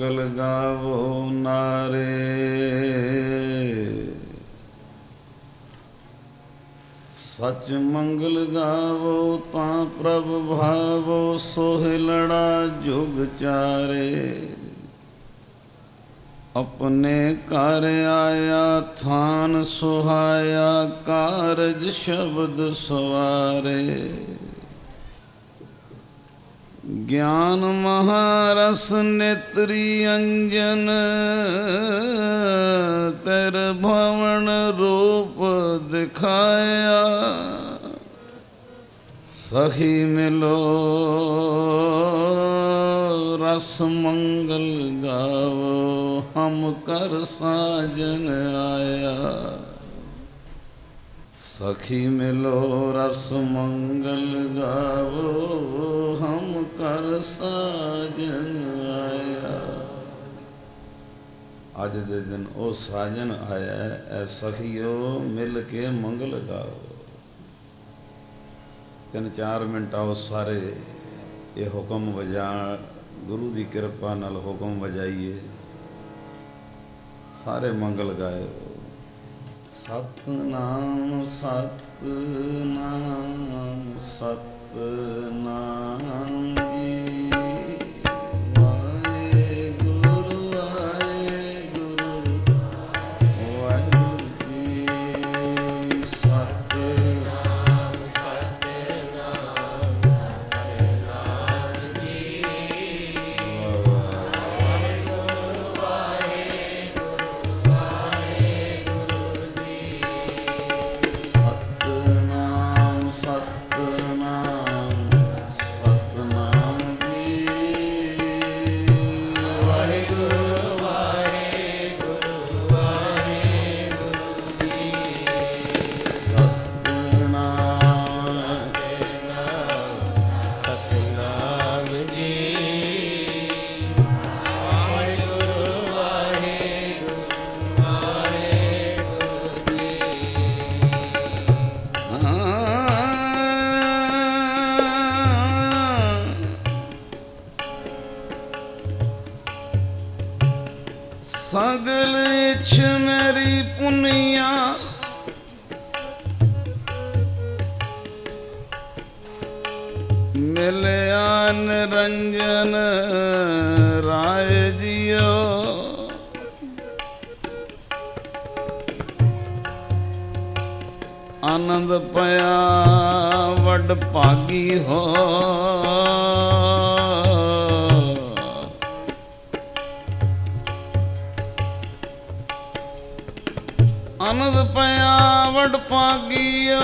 ਮੰਗਲ ਗਾਵੋ ਨਾਰੇ। ਸਚ ਮੰਗਲ ਗਾਵੋ ਤਾਂ ਪ੍ਰਭ ਭਾਵੋ, ਸੋਹਿਲੜਾ ਜੁਗ ਚਾਰੇ। ਆਪਣੇ ਘਰ ਆਇਆ ਥਾਨ ਸੁਹਾਇਆ, ਕਾਰਜ ਸ਼ਬਦ ਸਵਾਰੇ। ਗਿਆਨ ਮਹਾਰਸ ਨੇਤਰੀ ਅੰਜਨ, ਤੇਰ ਭਵਨ ਰੂਪ ਦਿਖਾਇਆ। ਸਖੀ ਮਿਲੋ ਰਸ ਮੰਗਲ ਗਾਵੋ, ਹਮ ਕਰ ਸਾਜਨ ਆਇਆ। ਸਖੀ ਮਿਲੋ ਰਸ ਮੰਗਲ ਗਾਵੋ, ਹਮ ਕਰ ਸਾਜਨ ਆਇਆ। ਅੱਜ ਦੇ ਦਿਨ ਉਹ ਸਾਜਨ ਆਇਆ, ਐ ਸਖੀਓ ਮਿਲ ਕੇ ਮੰਗਲ ਗਾਵੋ। 3-4 ਮਿੰਟ ਆਓ ਸਾਰੇ ਇਹ ਹੁਕਮ ਵਜਾ, ਗੁਰੂ ਦੀ ਕਿਰਪਾ ਨਾਲ ਹੁਕਮ ਵਜਾਈਏ, ਸਾਰੇ ਮੰਗਲ ਗਾਇਓ। ਸਤਨਾਮ ਸਤਨਾਮ ਸਤਨਾਮ ਜੀ, ਵਾਹਿਗੁਰੂ ਵਾਹਿਗੁਰੂ ਵਾਹਿਗੁਰੂ ਜੀ। ਸਤਨਾਮ ਸਤਨਾਮ ਸਤਨਾਮ ਜੀ, ਵਾਹਿਗੁਰੂ ਵਾਹਿਗੁਰੂ ਵਾਹਿਗੁਰੂ ਜੀ। ਸਤਨਾਮ ਸਤਨਾਮ ਸਤਨਾਮ ਜੀ, ਵਾਹਿਗੁਰੂ ਵਾਹਿਗੁਰੂ ਵਾਹਿਗੁਰੂ ਜੀ। ਸਤਨਾਮ ਸਤਨਾਮ ਜੀ, ਵਾਹਿਗੁਰੂ ਵਾਹਿਗੁਰੂ ਵਾਹਿਗੁਰੂ ਜੀ। ਸਗਲ ਇਛ ਮੇਰੀ ਪੁਨੀਆ, ਮਿਲਿਆ ਨਿਰੰਜਨ ਰਾਏ ਜੀਓ। ਆਨੰਦ ਪਿਆ ਵੱਡ ਭਾਗੀ ਹੋ, ਆਨੰਦ ਪਿਆ ਵੱਡ ਭਾਗੀਓ।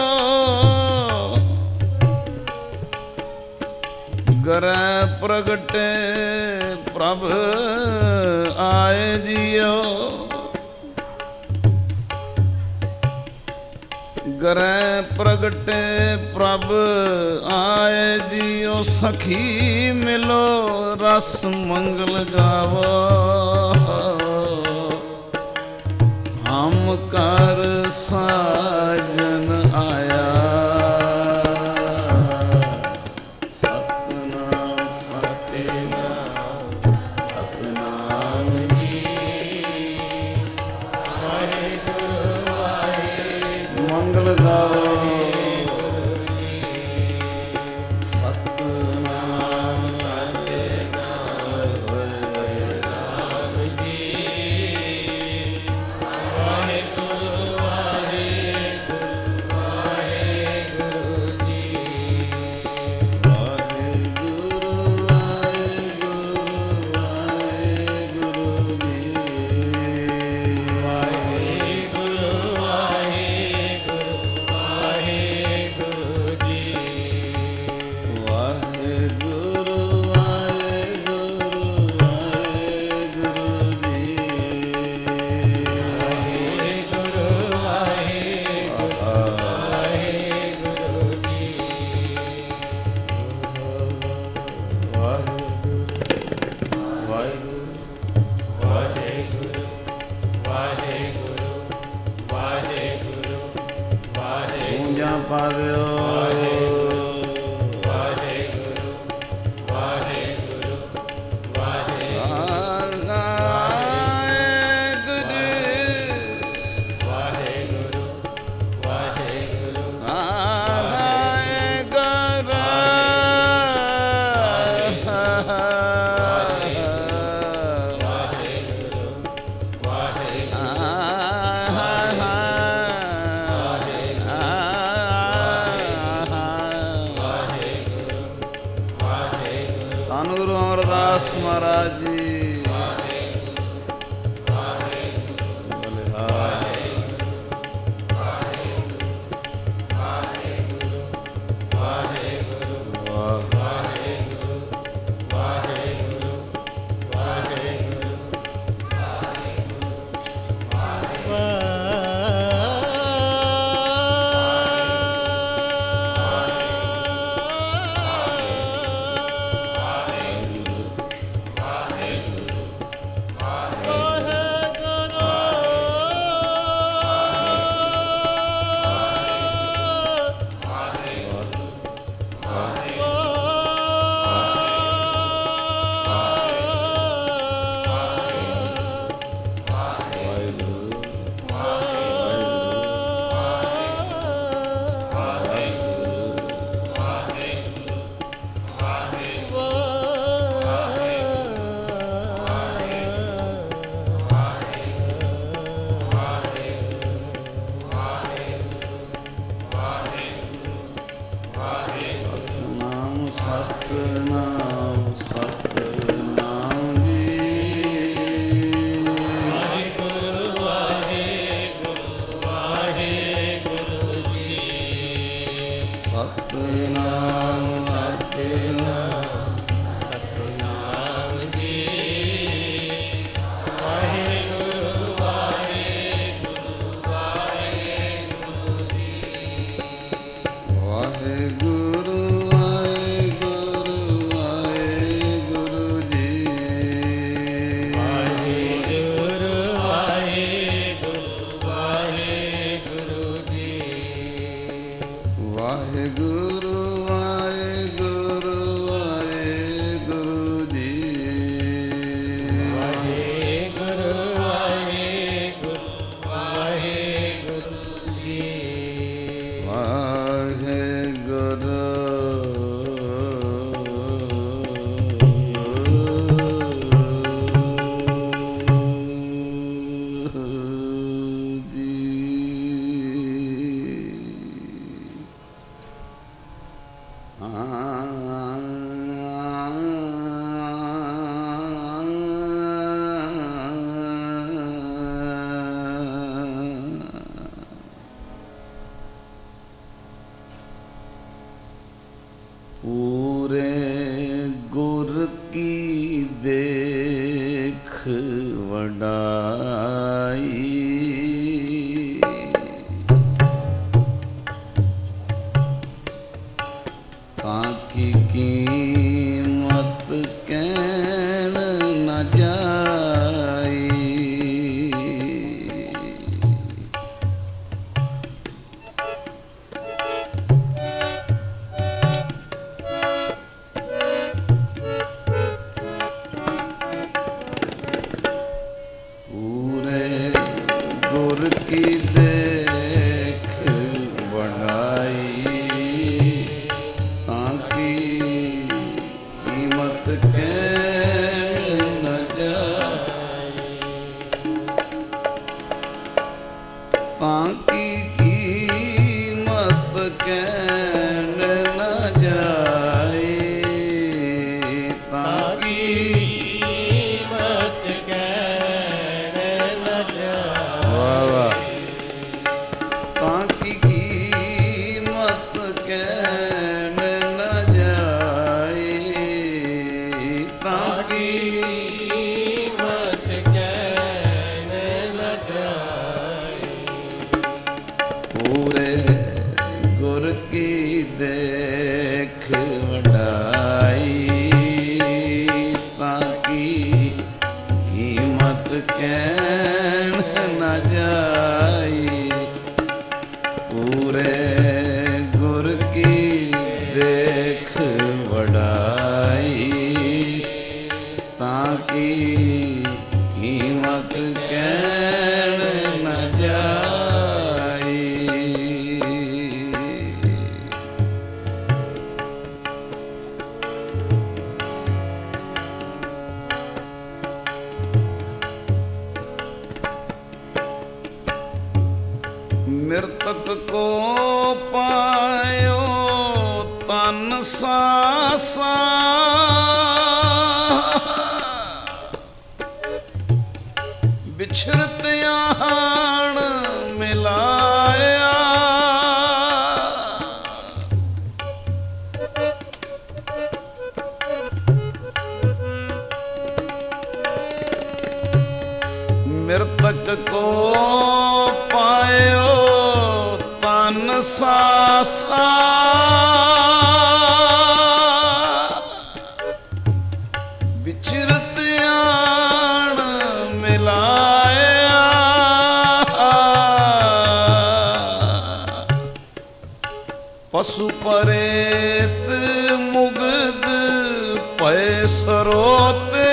ਗਰੈ ਪ੍ਰਗਟੇ ਪ੍ਰਭ ਆਏ ਜੀਓ। ਗਰੈ ਪ੍ਰਗਟੇ ਪ੍ਰਭ ਆਏ ਜੀਓ। ਸਖੀ ਮਿਲੋ ਰਸ ਮੰਗਲ ਗਾਵੋ, ਹਮ ਕਰ ਸਾਜਨ ਆਇਆ। ਸਤਨਾਮ ਸਤਨਾਮ ਸਤਨਾਮ ਜੀ, ਵਾਹਿਗੁਰੂ ਵਾਹਿਗੁਰੂ ਮੰਗਲ ਗਾਵੋ। ਸਤਨਾਮ ਸਤਨਾਮ ਸਤਨਾਮ ਜੀ, ਵਾਹਿਗੁਰੂ ਵਾਹਿਗੁਰੂ ਧੰਨ ਗੁਰੂ ਅਮਰਦਾਸ ਮਹਾਰਾਜ ਜੀ। ਮਿਰਤਕ ਕੋ ਪਾਇਓ ਤਨ ਸਾਸਾ ਵਿਛੜਤ ਆਣ ਮਿਲਾਇਆ। ਮਿਰਤਕ ਕੋ ਪਾਇਓ ਤਨ ਸਾਸਾ। ਵਿਚਰਤ ਆਣ ਮਿਲਾਇਆ। ਪਸੂ ਪਰੇਤ ਮੁਗਧ ਪਏ ਸਰੋਤੇ।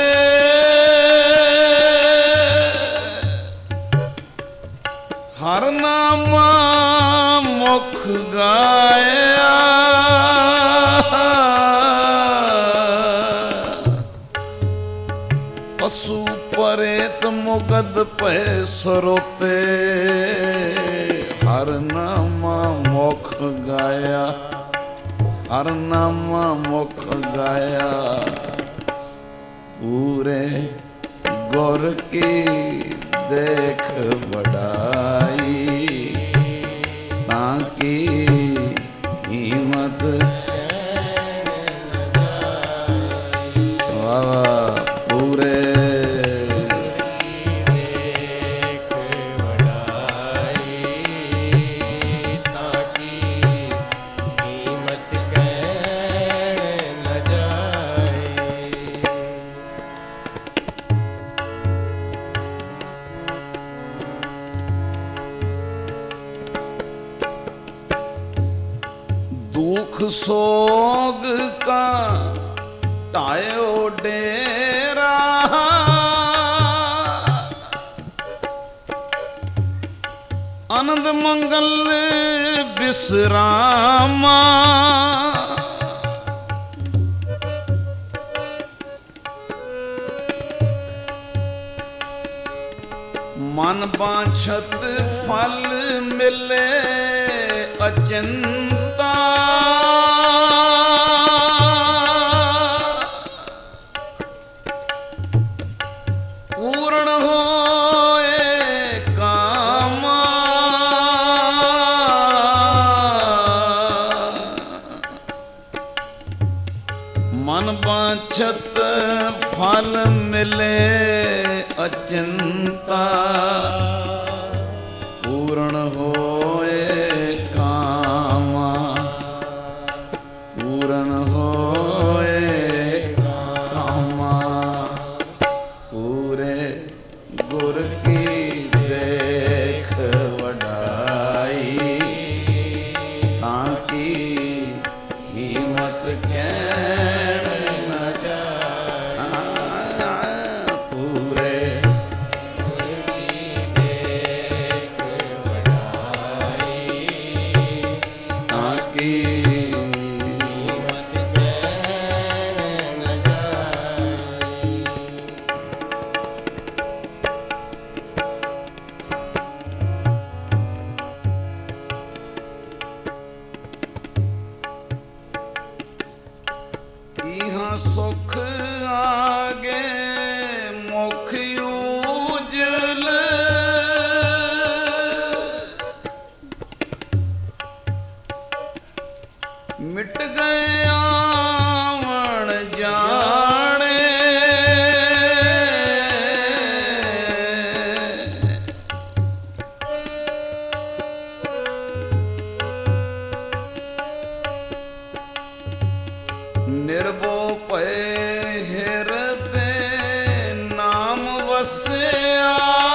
ਹਰ ਨਾਮਾ ਮੁਖ ਗਾਇਆ। ਪਸੂ ਪਰੇਤ ਮੁਗਧ ਪਏ ਸਰੋਤੇ। ਹਰ ਨਾਮਾ ਮੁਖ ਗਾਇਆ। ਹਰ ਨਾਮਾ ਮੁਖ ਗਾਇਆ। ਪੂਰੇ ਗੁਰ ਕੀ ਦੇਖ ਵਡਾਈ। ਤਾਂ ਕੀ ਕੀਮਤ ਵਾਹ ਪੂਰੇ ਦੇਖ ਵਡਾਈ। ਤਾਂ ਕੀ ਕੀਮਤ ਕਹਿਣ ਨ ਜਾਏ। दुख सोग का टायो डेरा। आनंद मंगल विश्रामा। मन बांछत फल मिले अचिंता। पूर्ण होए कामा। मन बांछत फल मिले अचिंता। पूर्ण होए कामा। पूर्ण होए कामा। पूरे गुर की देख वडाई। ताकि कीमत कहण न जाए। पूरे गुर की देख वडाई। ताकि कीमत कहण न जाए। इहाँ सुख आगे मुख उजल। मिट गए आवण जाने। निर्भो पए हिरदे नाम वसिया।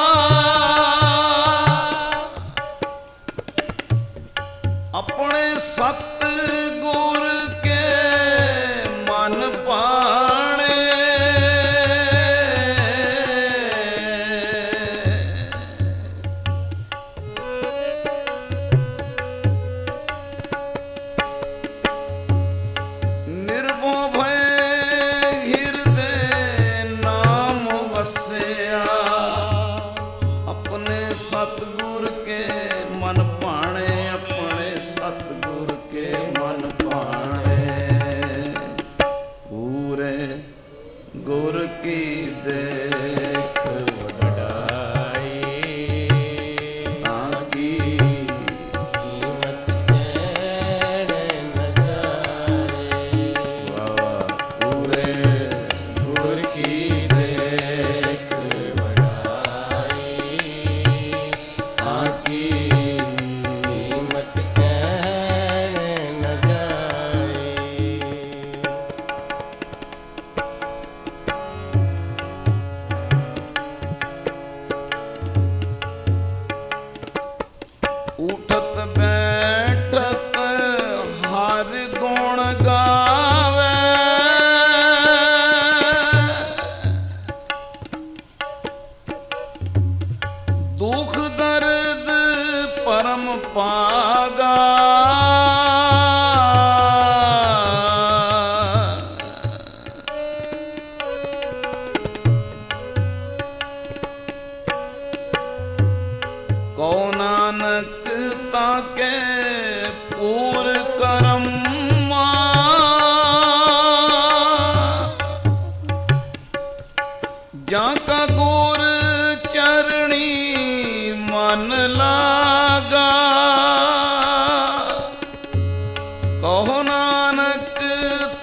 अपने सत गुर के मन पाणे। निर्भो भय हिरदे नाम वसिया।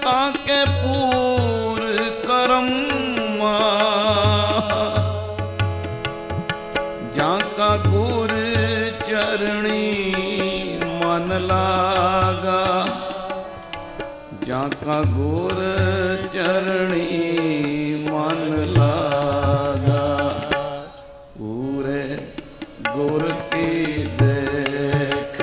ताके पूर करम जाका गुर चरणी मन लागा जाका गुर चरणी मन लागा पूरे गुर की देख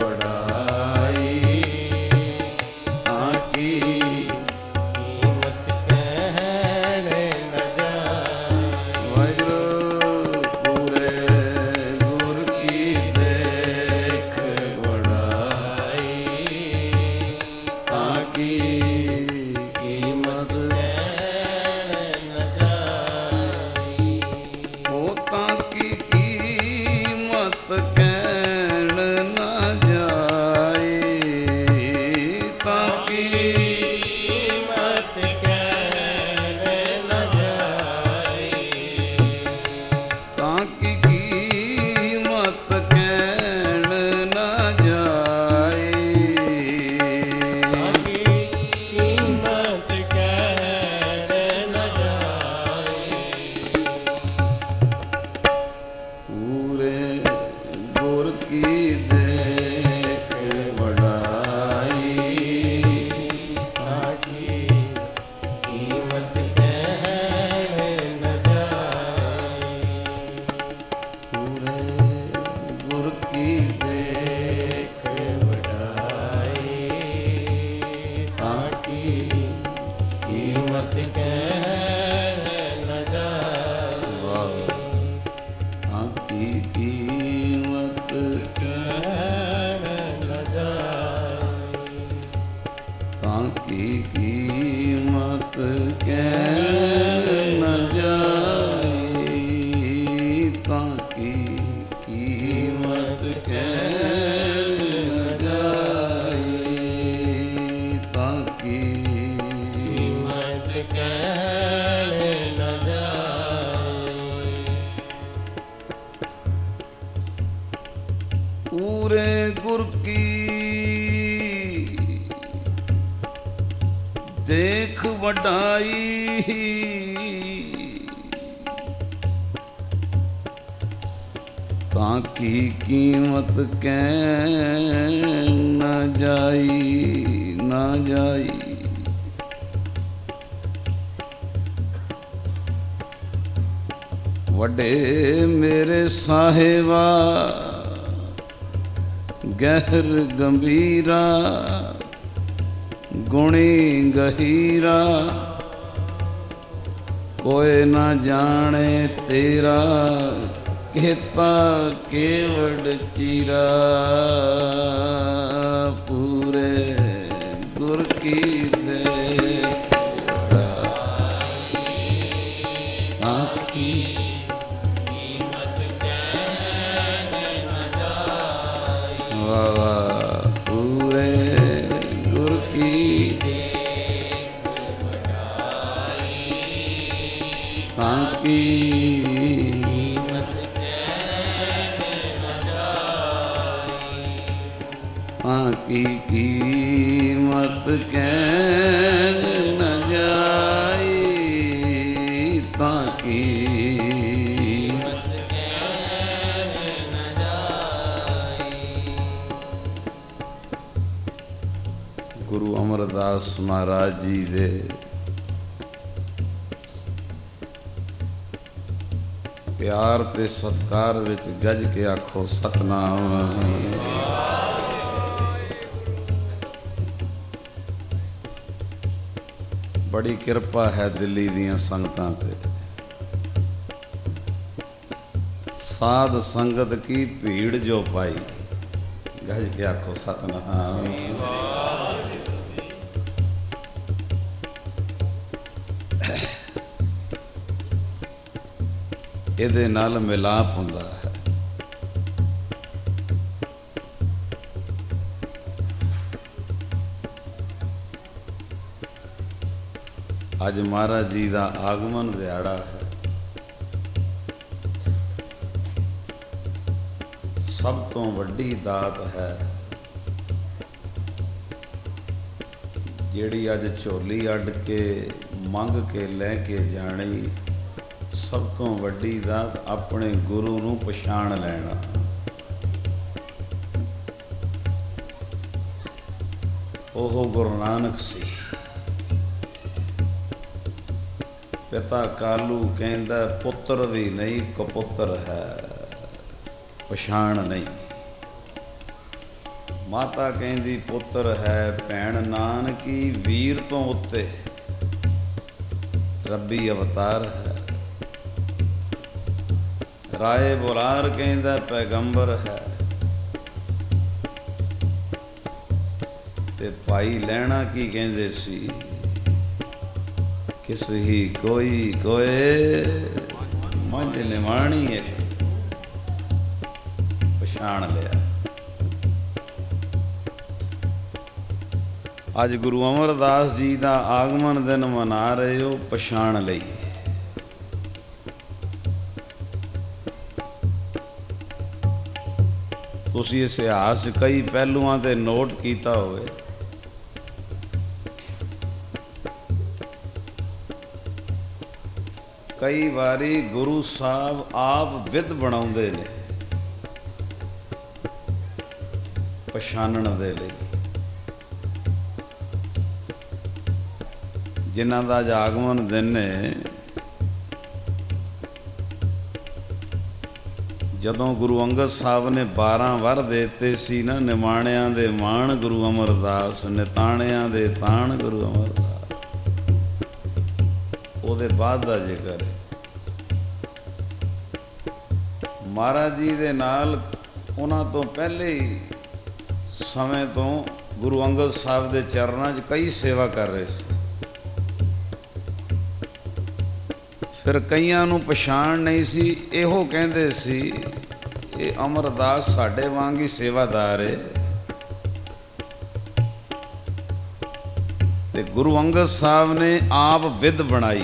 बड़ाई आकी कीमत कहने न जाए। वाहिगुरू पूरे गुर की देख बड़ाई आकी कीमत कहने न जाए। ओ ताकी कीमत कहन न जाए ताकी कीमत कहने न जाए। ताकी कीमत कहन न जाए कीमत कहने न जाए। पूरे गुर की देख बड़ाई ताकि कीमत कहने न जाए। पूरे गुर की देख बढ़ाई ताकि कीमत कहने न जाए। आकी कीमत कहने न जाए। ताकी कीमत कहन न जाए ताकी कीमत कहन न जाए ताकी कीमत कहने न जाए। पूरे गुर की देख वडाई ताकि कीमत कहन न जाई न जाई। वडे मेरे साहिबा गहर गंभीरा गुणी गहीरा कोई न जाने तेरा कहता केवड़ चीरा। पूरे गुर की देख आखी कीमत कहने न जाए। वाह वाह पूरे गुर की ताकी कीमत कहने न जाए। ताकी कीमत कहन न जाए ताकी कीमत कहने न जाए। गुरु अमरदास महाराज जी दे प्यार ते सत्कार विच गज के आखो सतनाम। बड़ी किरपा है दिल्ली दियां संगतां ते साध संगत की भीड़ जो पाई गज के आखो सतनाम। ਇਹਦੇ ਨਾਲ ਮਿਲਾਪ ਹੁੰਦਾ ਹੈ। ਅੱਜ ਮਹਾਰਾਜ ਜੀ ਦਾ ਆਗਮਨ ਦਿਹਾੜਾ ਹੈ। ਸਭ ਤੋਂ ਵੱਡੀ ਦਾਤ ਹੈ ਜਿਹੜੀ ਅੱਜ ਝੋਲੀ ਅੱਡ ਕੇ ਮੰਗ ਕੇ ਲੈ ਕੇ ਜਾਣੀ, ਸਭ ਤੋਂ ਵੱਡੀ ਦਾਤ ਆਪਣੇ ਗੁਰੂ ਨੂੰ ਪਛਾਣ ਲੈਣਾ। ਉਹ ਗੁਰੂ ਨਾਨਕ ਸੀ। ਪਿਤਾ ਕਾਲੂ ਕਹਿੰਦਾ ਪੁੱਤਰ ਵੀ ਨਹੀਂ ਕਪੁੱਤਰ ਹੈ, ਪਛਾਣ ਨਹੀਂ। ਮਾਤਾ ਕਹਿੰਦੀ ਪੁੱਤਰ ਹੈ, ਭੈਣ ਨਾਨਕੀ ਵੀਰ ਤੋਂ ਉੱਤੇ ਰੱਬੀ ਅਵਤਾਰ ਹੈ। ਰਾਏ ਬੁਲਾਰ ਕਹਿੰਦਾ ਪੈਗੰਬਰ ਹੈ, ਤੇ ਭਾਈ ਲਹਿਣਾ ਕੀ ਕਹਿੰਦੇ ਸੀ, ਕਿਸ ਹੀ ਕੋਈ ਕੋਏ ਮੰਝ ਨਿਵਾਣੀ ਇੱਕ, ਪਛਾਣ ਲਿਆ। ਅੱਜ ਗੁਰੂ ਅਮਰਦਾਸ ਜੀ ਦਾ ਆਗਮਨ ਦਿਨ ਮਨਾ ਰਹੇ ਹੋ, ਪਛਾਣ ਲਈ। ਤੁਸੀਂ ਇਸ ਇਤਿਹਾਸ ਕਈ ਪਹਿਲੂਆਂ ਤੇ ਨੋਟ ਕੀਤਾ ਹੋਵੇ, ਕਈ ਵਾਰੀ ਗੁਰੂ ਸਾਹਿਬ ਆਪ ਵਿਧ ਬਣਾਉਂਦੇ ਨੇ ਪਛਾਣਨ ਦੇ ਲਈ। ਜਿਨ੍ਹਾਂ ਦਾ ਅੱਜ ਆਗਮਨ ਦਿਨ ਨੇ, ਜਦੋਂ ਗੁਰੂ ਅੰਗਦ ਸਾਹਿਬ ਨੇ 12 ਵਰ ਦੇਤੇ ਸੀ ਨਾ, ਨਿਮਾਣਿਆਂ ਦੇ ਮਾਣ ਗੁਰੂ ਅਮਰਦਾਸ, ਨਿਤਾਣਿਆਂ ਦੇ ਤਾਣ ਗੁਰੂ ਅਮਰਦਾਸ, ਉਹਦੇ ਬਾਅਦ ਦਾ ਜ਼ਿਕਰ ਹੈ। ਮਹਾਰਾਜ ਜੀ ਦੇ ਨਾਲ ਉਹਨਾਂ ਤੋਂ ਪਹਿਲੇ ਹੀ ਸਮੇਂ ਤੋਂ ਗੁਰੂ ਅੰਗਦ ਸਾਹਿਬ ਦੇ ਚਰਨਾਂ 'ਚ ਕਈ ਸੇਵਾ ਕਰ ਰਹੇ ਸੀ। ਫਿਰ ਕਈਆਂ ਨੂੰ ਪਛਾਣ ਨਹੀਂ ਸੀ, ਇਹੋ ਕਹਿੰਦੇ ਸੀ ਇਹ ਅਮਰਦਾਸ ਸਾਡੇ ਵਾਂਗ ਹੀ ਸੇਵਾਦਾਰ ਹੈ। ਤੇ ਗੁਰੂ ਅੰਗਦ ਸਾਹਿਬ ਨੇ ਆਪ ਵਿਧ ਬਣਾਈ।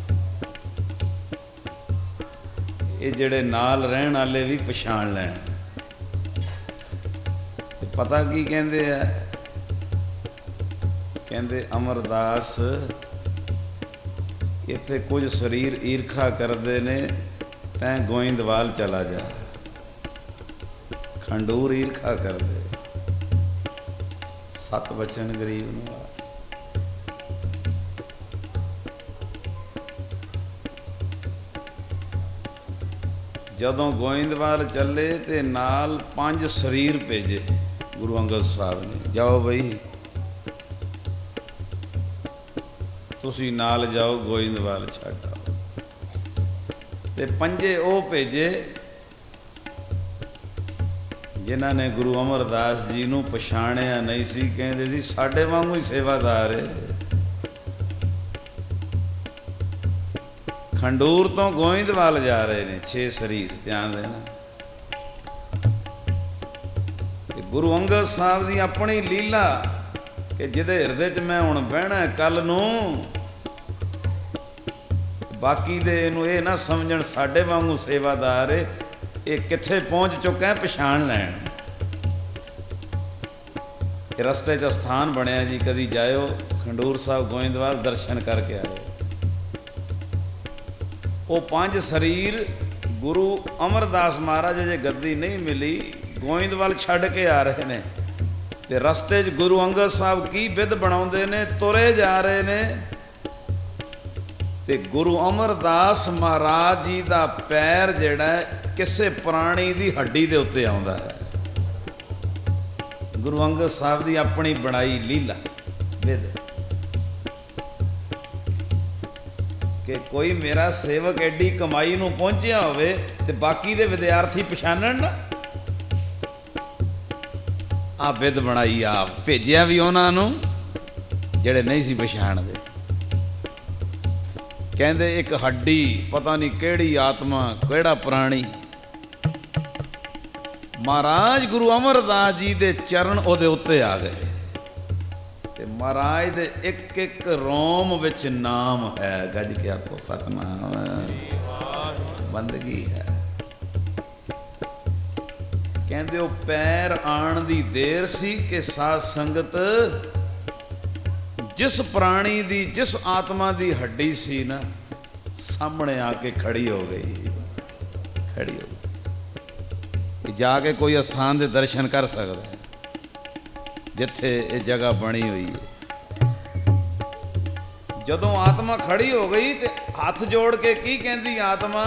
ਇਹ ਜਿਹੜੇ ਨਾਲ ਰਹਿਣ ਵਾਲੇ ਵੀ ਪਛਾਣ ਲੈਣ। ਤੇ ਪਤਾ ਕੀ ਕਹਿੰਦੇ ਆ, ਕਹਿੰਦੇ ਅਮਰਦਾਸ ਇੱਥੇ ਕੁਝ ਸਰੀਰ ਈਰਖਾ ਕਰਦੇ ਨੇ, ਤੈਂ ਗੋਇੰਦਵਾਲ ਚਲਾ ਜਾ। ਖੰਡੂਰ ਈਰਖਾ ਕਰਦੇ, ਸਤ ਬਚਨ ਗਰੀਬ ਨੂੰ। ਜਦੋਂ ਗੋਇੰਦਵਾਲ ਚੱਲੇ ਤੇ ਨਾਲ 5 ਸਰੀਰ ਭੇਜੇ ਗੁਰੂ ਅੰਗਦ ਸਾਹਿਬ ਨੇ, ਜਾਓ ਬਈ ਤੁਸੀਂ ਨਾਲ ਜਾਓ, ਗੋਇੰਦਵਾਲ ਛੱਡ ਆਓ। ਤੇ 5 ਉਹ ਭੇਜੇ ਜਿਨ੍ਹਾਂ ਨੇ ਗੁਰੂ ਅਮਰਦਾਸ ਜੀ ਨੂੰ ਪਛਾਣਿਆ ਨਹੀਂ ਸੀ। ਕਹਿੰਦੇ ਸੀ ਸਾਡੇ ਵਾਂਗੂ ਹੀ ਸੇਵਾਦਾਰ ਹੈ। ਖੰਡੂਰ ਤੋਂ ਗੋਇੰਦਵਾਲ ਜਾ ਰਹੇ ਨੇ 6 ਸਰੀਰ, ਧਿਆਨ ਦੇਣਾ। ਤੇ ਗੁਰੂ ਅੰਗਦ ਸਾਹਿਬ ਦੀ ਆਪਣੀ ਲੀਲਾ ਕਿ ਜਿਹਦੇ ਹਿਰਦੇ 'ਚ ਮੈਂ ਹੁਣ ਬਹਿਣਾ ਕੱਲ ਨੂੰ, ਬਾਕੀ ਦੇ ਇਹਨੂੰ ਇਹ ਨਾ ਸਮਝਣ ਸਾਡੇ ਵਾਂਗੂ ਸੇਵਾਦਾਰ ਏ, ਇਹ ਕਿੱਥੇ ਪਹੁੰਚ ਚੁੱਕਾ, ਪਛਾਣ ਲੈਣ। ਇਹ ਰਸਤੇ 'ਚ ਸਥਾਨ ਬਣਿਆ ਜੀ, ਕਦੀ ਜਾਇਓ ਖੰਡੂਰ ਸਾਹਿਬ ਗੋਇੰਦਵਾਲ, ਦਰਸ਼ਨ ਕਰਕੇ ਆਇਓ। ਉਹ 5 ਸਰੀਰ ਗੁਰੂ ਅਮਰਦਾਸ ਮਹਾਰਾਜ ਜੇ ਗੱਦੀ ਨਹੀਂ ਮਿਲੀ, ਗੋਇੰਦਵਾਲ ਛੱਡ ਕੇ ਆ ਰਹੇ ਨੇ। ਤੇ ਰਸਤੇ 'ਚ ਗੁਰੂ ਅੰਗਦ ਸਾਹਿਬ ਕੀ ਵਿਧ ਬਣਾਉਂਦੇ ਨੇ, ਤੁਰੇ ਜਾ ਰਹੇ ਨੇ। ਤੇ ਗੁਰੂ ਅਮਰਦਾਸ ਮਹਾਰਾਜ ਜੀ ਦਾ ਪੈਰ ਜਿਹੜਾ ਕਿਸੇ ਪ੍ਰਾਣੀ ਦੀ ਹੱਡੀ ਦੇ ਉੱਤੇ ਆਉਂਦਾ ਹੈ। ਗੁਰੂ ਅੰਗਦ ਸਾਹਿਬ ਦੀ ਆਪਣੀ ਬਣਾਈ ਲੀਲਾ ਵਿਧ ਕਿ ਕੋਈ ਮੇਰਾ ਸੇਵਕ ਐਡੀ ਕਮਾਈ ਨੂੰ ਪਹੁੰਚਿਆ ਹੋਵੇ ਤੇ ਬਾਕੀ ਦੇ ਵਿਦਿਆਰਥੀ ਪਛਾਣਨ ਨਾ। ਆ ਵਿਧ ਬਣਾਈ, ਆਪ ਭੇਜਿਆ ਵੀ ਉਹਨਾਂ ਨੂੰ ਜਿਹੜੇ ਨਹੀਂ ਸੀ ਪਛਾਣਦੇ। ਕਹਿੰਦੇ ਇੱਕ ਹੱਡੀ, ਪਤਾ ਨਹੀਂ ਕਿਹੜੀ ਆਤਮਾ, ਕਿਹੜਾ ਪ੍ਰਾਣੀ, ਮਹਾਰਾਜ ਗੁਰੂ ਅਮਰਦਾਸ ਜੀ ਦੇ ਚਰਨ ਉਹਦੇ ਉੱਤੇ ਆ ਗਏ। ਤੇ ਮਹਾਰਾਜ ਦੇ ਇੱਕ ਇੱਕ ਰੋਮ ਵਿੱਚ ਨਾਮ ਹੈ। ਗੱਜ ਕੇ ਆਖੋ ਸਤਿਨਾਮ, ਬੰਦਗੀ ਹੈ। ਕਹਿੰਦੇ ਉਹ ਪੈਰ ਆਣ ਦੀ ਦੇਰ ਸੀ ਕਿ ਸਾਧ ਸੰਗਤ ਜਿਸ ਪ੍ਰਾਣੀ ਦੀ, ਜਿਸ ਆਤਮਾ ਦੀ ਹੱਡੀ ਸੀ ਨਾ, ਸਾਹਮਣੇ ਆ ਕੇ ਖੜੀ ਹੋ ਗਈ, ਖੜੀ ਹੋ ਗਈ। ਜਾ ਕੇ ਕੋਈ ਅਸਥਾਨ ਦੇ ਦਰਸ਼ਨ ਕਰ ਸਕਦਾ ਹੈ ਜਿੱਥੇ ਇਹ ਜਗ੍ਹਾ ਬਣੀ ਹੋਈ ਹੈ। ਜਦੋਂ ਆਤਮਾ ਖੜੀ ਹੋ ਗਈ ਤੇ ਹੱਥ ਜੋੜ ਕੇ ਕੀ ਕਹਿੰਦੀ ਆਤਮਾ?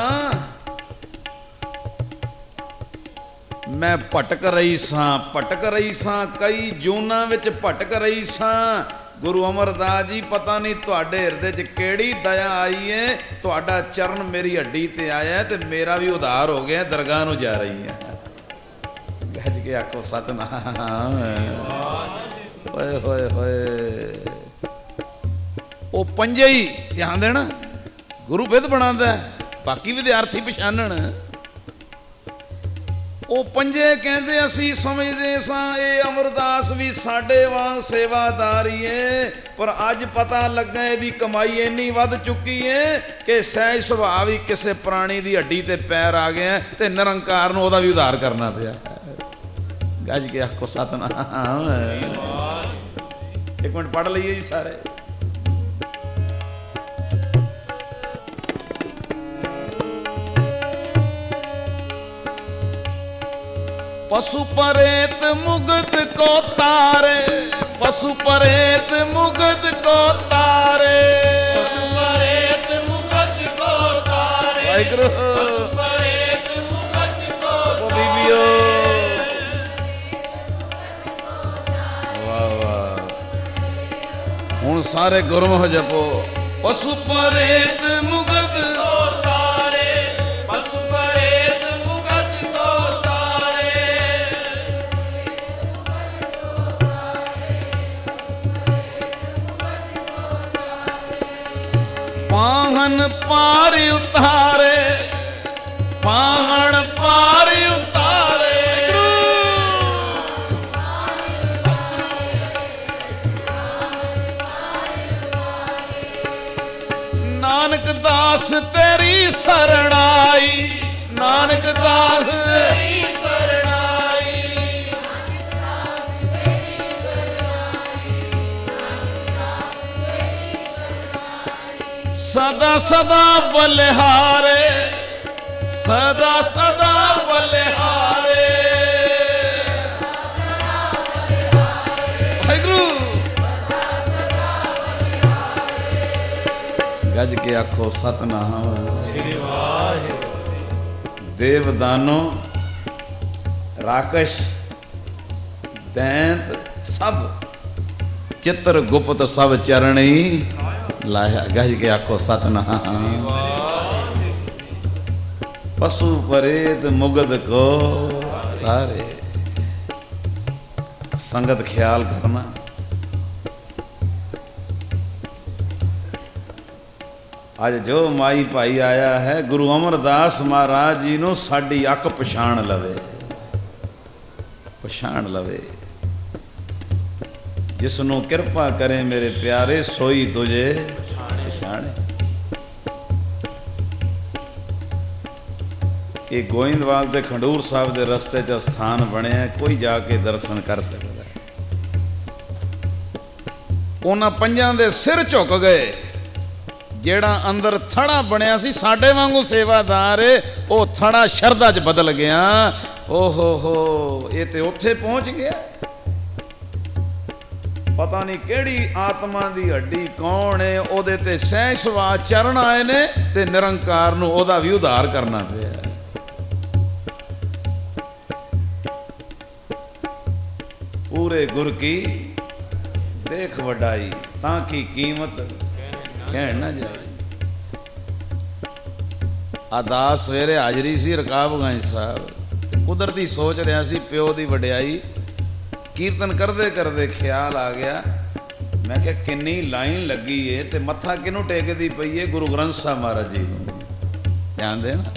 ਮੈਂ ਭਟਕ ਰਹੀ ਸਾਂ, ਭਟਕ ਰਹੀ ਸਾਂ, ਕਈ ਜੂਨਾਂ ਵਿੱਚ ਭਟਕ ਰਹੀ ਸਾਂ। ਗੁਰੂ ਅਮਰਦਾਸ ਜੀ, ਪਤਾ ਨਹੀਂ ਤੁਹਾਡੇ ਹਿਰਦੇ 'ਚ ਕਿਹੜੀ ਦਇਆ ਆਈ ਹੈ, ਤੁਹਾਡਾ ਚਰਨ ਮੇਰੀ ਹੱਡੀ ਤੇ ਆਇਆ ਤੇ ਮੇਰਾ ਵੀ ਉਧਾਰ ਹੋ ਗਿਆ, ਦਰਗਾਹ ਨੂੰ ਜਾ ਰਹੀ ਹੈ। ਗੱਜ ਕੇ ਆਖੋ ਸਤਨਾਮ। ਓਏ ਹੋਏ ਹੋਏ। ਉਹ ਪੰਜੇ ਹੀ ਧਿਆਨ ਦੇਣਾ, ਗੁਰੂ ਬਿਧ ਬਣਾਉਂਦਾ, ਬਾਕੀ ਵਿਦਿਆਰਥੀ ਪਛਾਣਨ। ਉਹ ਪੰਜੇ ਕਹਿੰਦੇ ਅਸੀਂ ਸਮਝਦੇ ਸਾਂ ਇਹ ਅਮਰਦਾਸ ਵੀ ਸਾਡੇ ਵਾਂਗ ਸੇਵਾਦਾਰੀ ਏ, ਪਰ ਅੱਜ ਪਤਾ ਲੱਗਾ ਇਹਦੀ ਕਮਾਈ ਇੰਨੀ ਵੱਧ ਚੁੱਕੀ ਏ ਕਿ ਸਹਿਜ ਸੁਭਾਅ ਵੀ ਕਿਸੇ ਪ੍ਰਾਣੀ ਦੀ ਹੱਡੀ ਤੇ ਪੈਰ ਆ ਗਿਆ ਤੇ ਨਿਰੰਕਾਰ ਨੂੰ ਉਹਦਾ ਵੀ ਉਧਾਰ ਕਰਨਾ ਪਿਆ। ਗੱਜ ਕੇ ਆਖੋ ਸਤਨਾਮ। ਇੱਕ ਮਿੰਟ ਪੜ੍ਹ ਲਈਏ ਜੀ ਸਾਰੇ। पशु परेत मुगत को तारे, पशु परेत मुगत को तारे, पशु परेत मुगत को तारे, वाहिगुरु पशु परेत मुगत को बीबियो। वाह वाह। हुण सारे गुरमुख जपो। पशु परेत मुगत को तारे, पशु परेत मुगत को तारे, पाहन पार उतारे, पाहन पार उतारे। नानक दास तेरी शरण आई, नानक दास तेरी शरण आई, सदा सदा बलिहारे, सदा सदा बलिहारे। वाहिगुरु गज के आखो सतनाम। श्री वाहिगुरु। देवदानो राकश दैंत सब चित्र गुप्त सब चरणी लाया। गज के आखो सतनाम। पशु परेत मुगद को तारे। संगत ख्याल करना। ਅੱਜ ਜੋ ਮਾਈ ਭਾਈ ਆਇਆ ਹੈ ਗੁਰੂ ਅਮਰਦਾਸ ਮਹਾਰਾਜ ਜੀ ਨੂੰ ਸਾਡੀ ਅੱਖ ਪਛਾਣ ਲਵੇ, ਪਛਾਣ ਲਵੇ। ਜਿਸ ਨੂੰ ਕਿਰਪਾ ਕਰੇ ਮੇਰੇ ਪਿਆਰੇ ਸੋਈ ਤੁਝੇ ਪਛਾਣੇ। ਇਹ ਗੋਇੰਦਵਾਲ ਦੇ ਖੰਡੂਰ ਸਾਹਿਬ ਦੇ ਰਸਤੇ 'ਚ ਸਥਾਨ ਬਣਿਆ, ਕੋਈ ਜਾ ਕੇ ਦਰਸ਼ਨ ਕਰ ਸਕਦਾ। ਉਹਨਾਂ ਪੰਜਾਂ ਦੇ ਸਿਰ ਝੁਕ ਗਏ। ਜਿਹੜਾ ਅੰਦਰ ਥੜਾ ਬਣਿਆ ਸੀ ਸਾਡੇ ਵਾਂਗੂ ਸੇਵਾਦਾਰ, ਉਹ ਥੜਾ ਸ਼ਰਧਾ 'ਚ ਬਦਲ ਗਿਆ। ਓਹੋ ਹੋ, ਇਹ ਤੇ ਉੱਥੇ ਪਹੁੰਚ ਗਿਆ। ਪਤਾ ਨਹੀਂ ਕਿਹੜੀ ਆਤਮਾ ਦੀ ਹੱਡੀ ਕੌਣ ਹੈ, ਉਹਦੇ ਤੇ ਸਹਿਜ ਸੁਭਾਅ ਚਰਨ ਆਏ ਨੇ ਤੇ ਨਿਰੰਕਾਰ ਨੂੰ ਉਹਦਾ ਵੀ ਉਧਾਰ ਕਰਨਾ ਪਿਆ। ਪੂਰੇ ਗੁਰ ਕੀ ਦੇਖ ਵਡਾਈ, ਤਾਂ ਕੀ ਕੀਮਤ ਕਹਿਣ ਨਾ ਜਾਏ। ਅਰਦਾਸ ਸਵੇਰੇ ਹਾਜ਼ਰੀ ਸੀ ਰਕਾਬਗੰਜ ਸਾਹਿਬ। ਕੁਦਰਤੀ ਸੋਚ ਰਿਹਾ ਸੀ ਪਿਓ ਦੀ ਵਡਿਆਈ। ਕੀਰਤਨ ਕਰਦੇ ਕਰਦੇ ਖਿਆਲ ਆ ਗਿਆ, ਮੈਂ ਕਿਹਾ ਕਿੰਨੀ ਲਾਈਨ ਲੱਗੀ ਏ ਤੇ ਮੱਥਾ ਕਿਹਨੂੰ ਟੇਕਦੀ ਪਈ ਏ? ਗੁਰੂ ਗ੍ਰੰਥ ਸਾਹਿਬ ਮਹਾਰਾਜ ਜੀ ਨੂੰ। ਧਿਆਨ ਦੇਣਾ।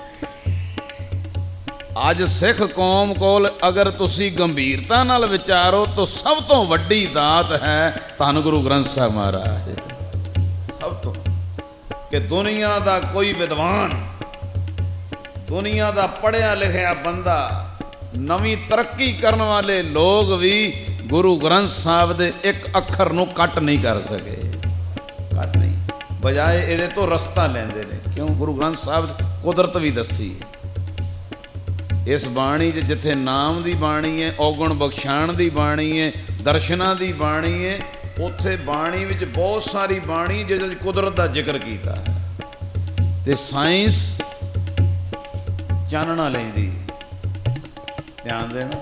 ਅੱਜ ਸਿੱਖ ਕੌਮ ਕੋਲ ਅਗਰ ਤੁਸੀਂ ਗੰਭੀਰਤਾ ਨਾਲ ਵਿਚਾਰੋ ਤਾਂ ਸਭ ਤੋਂ ਵੱਡੀ ਦਾਤ ਹੈ ਧੰਨ ਗੁਰੂ ਗ੍ਰੰਥ ਸਾਹਿਬ ਮਹਾਰਾਜ। ਸਭ ਤੋਂ ਕਿ ਦੁਨੀਆ ਦਾ ਕੋਈ ਵਿਦਵਾਨ, ਦੁਨੀਆ ਦਾ ਪੜ੍ਹਿਆ ਲਿਖਿਆ ਬੰਦਾ, ਨਵੀਂ ਤਰੱਕੀ ਕਰਨ ਵਾਲੇ ਲੋਕ ਵੀ ਗੁਰੂ ਗ੍ਰੰਥ ਸਾਹਿਬ ਦੇ ਇੱਕ ਅੱਖਰ ਨੂੰ ਕੱਟ ਨਹੀਂ ਕਰ ਸਕੇ, ਕੱਟ ਨਹੀਂ, ਬਜਾਏ ਇਹਦੇ ਤੋਂ ਰਸਤਾ ਲੈਂਦੇ ਨੇ। ਕਿਉਂ? ਗੁਰੂ ਗ੍ਰੰਥ ਸਾਹਿਬ ਕੁਦਰਤ ਵੀ ਦੱਸੀ ਇਸ ਬਾਣੀ 'ਚ, ਜਿੱਥੇ ਨਾਮ ਦੀ ਬਾਣੀ ਹੈ, ਔਗਣ ਬਖਸ਼ਾਣ ਦੀ ਬਾਣੀ ਹੈ, ਦਰਸ਼ਨਾਂ ਦੀ ਬਾਣੀ ਹੈ, ਉੱਥੇ ਬਾਣੀ ਵਿੱਚ ਬਹੁਤ ਸਾਰੀ ਬਾਣੀ ਜਿਹਦੇ 'ਚ ਕੁਦਰਤ ਦਾ ਜ਼ਿਕਰ ਕੀਤਾ ਹੈ। ਤੇ ਸਾਇੰਸ ਚਾਨਣਾ ਲੈਂਦੀ, ਧਿਆਨ ਦੇਣਾ।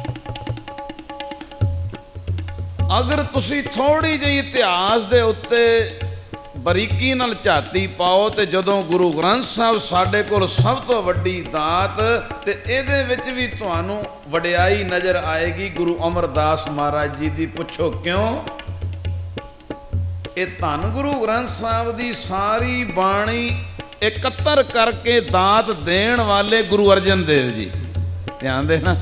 ਅਗਰ ਤੁਸੀਂ ਥੋੜੀ ਜਿਹੀ ਇਤਿਹਾਸ ਦੇ ਉੱਤੇ ਬਰੀਕੀ ਨਾਲ ਝਾਤੀ ਪਾਓ ਤੇ ਜਦੋਂ ਗੁਰੂ ਗ੍ਰੰਥ ਸਾਹਿਬ ਸਾਡੇ ਕੋਲ ਸਭ ਤੋਂ ਵੱਡੀ ਦਾਤ, ਤੇ ਇਹਦੇ ਵਿੱਚ ਵੀ ਤੁਹਾਨੂੰ ਵਡਿਆਈ ਨਜ਼ਰ ਆਏਗੀ ਗੁਰੂ ਅਮਰਦਾਸ ਮਹਾਰਾਜ ਜੀ ਦੀ। ਪੁੱਛੋ ਕਿਉਂ? ਇਹ ਧੰਨ ਗੁਰੂ ਗ੍ਰੰਥ ਸਾਹਿਬ ਦੀ ਸਾਰੀ ਬਾਣੀ ਇਕੱਤਰ ਕਰਕੇ ਦਾਤ ਦੇਣ ਵਾਲੇ ਗੁਰੂ ਅਰਜਨ ਦੇਵ ਜੀ, ਧਿਆਨ ਦੇਣਾ।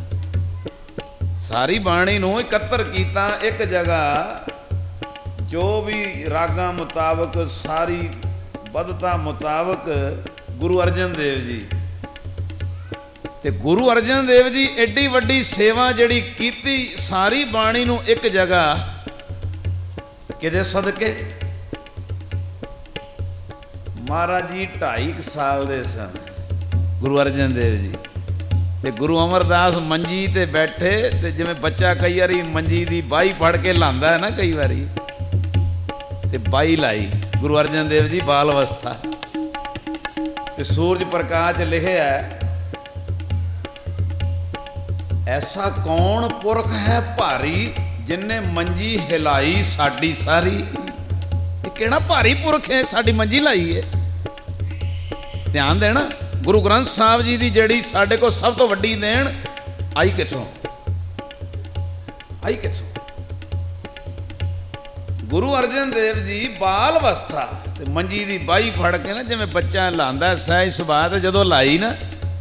ਸਾਰੀ ਬਾਣੀ ਨੂੰ ਇਕੱਤਰ ਕੀਤਾ ਇੱਕ ਜਗ੍ਹਾ, ਜੋ ਵੀ ਰਾਗਾਂ ਮੁਤਾਬਕ, ਸਾਰੀ ਬਦਤਾ ਮੁਤਾਬਕ ਗੁਰੂ ਅਰਜਨ ਦੇਵ ਜੀ। ਤੇ ਗੁਰੂ ਅਰਜਨ ਦੇਵ ਜੀ ਐਡੀ ਵੱਡੀ ਸੇਵਾ ਜਿਹੜੀ ਕੀਤੀ, ਸਾਰੀ ਬਾਣੀ ਨੂੰ ਇੱਕ ਜਗ੍ਹਾ, ਕਿਹਦੇ ਸਦਕੇ? ਮਹਾਰਾਜ ਜੀ 2.5 ਸਾਲ ਦੇ ਸਨ ਗੁਰੂ ਅਰਜਨ ਦੇਵ ਜੀ, ਤੇ ਗੁਰੂ ਅਮਰਦਾਸ ਮੰਜੀ ਤੇ ਬੈਠੇ, ਤੇ ਜਿਵੇਂ ਬੱਚਾ ਕਈ ਵਾਰੀ ਮੰਜੀ ਦੀ ਬਾਈ ਫੜ ਕੇ ਲਾਂਦਾ ਹੈ ਨਾ ਕਈ ਵਾਰੀ, ਤੇ ਬਾਈ ਲਾਈ ਗੁਰੂ ਅਰਜਨ ਦੇਵ ਜੀ ਬਾਲ ਅਵਸਥਾ। ਤੇ ਸੂਰਜ ਪ੍ਰਕਾਸ਼ ਲਿਖਿਆ ਹੈ, ਐਸਾ ਕੌਣ ਪੁਰਖ ਹੈ ਭਾਰੀ, ਜਿਨਨੇ ਮੰਜੀ ਹਿਲਾਈ ਸਾਡੀ ਸਾਰੀ। ਇਹ ਕਿਹੜਾ ਭਾਰੀ ਪੁਰਖ ਹੈ ਸਾਡੀ ਮੰਜੀ ਲਾਈ ਹੈ? ਧਿਆਨ ਦੇਣਾ। ਗੁਰੂ ਗ੍ਰੰਥ ਸਾਹਿਬ ਜੀ ਦੀ ਜਿਹੜੀ ਸਾਡੇ ਕੋਲ ਸਭ ਤੋਂ ਵੱਡੀ ਦੇਣ ਆਈ ਕਿੱਥੋਂ? ਆਈ ਕਿੱਥੋਂ? ਗੁਰੂ ਅਰਜਨ ਦੇਵ ਜੀ ਬਾਲ ਅਵਸਥਾ ਤੇ ਮੰਜੀ ਦੀ ਬਾਈ ਫੜ ਕੇ ਨਾ, ਜਿਵੇਂ ਬੱਚਾ ਲਾਂਦਾ ਸਹਿਜ ਸੁਭਾਅ, ਤੇ ਜਦੋਂ ਲਾਈ ਨਾ,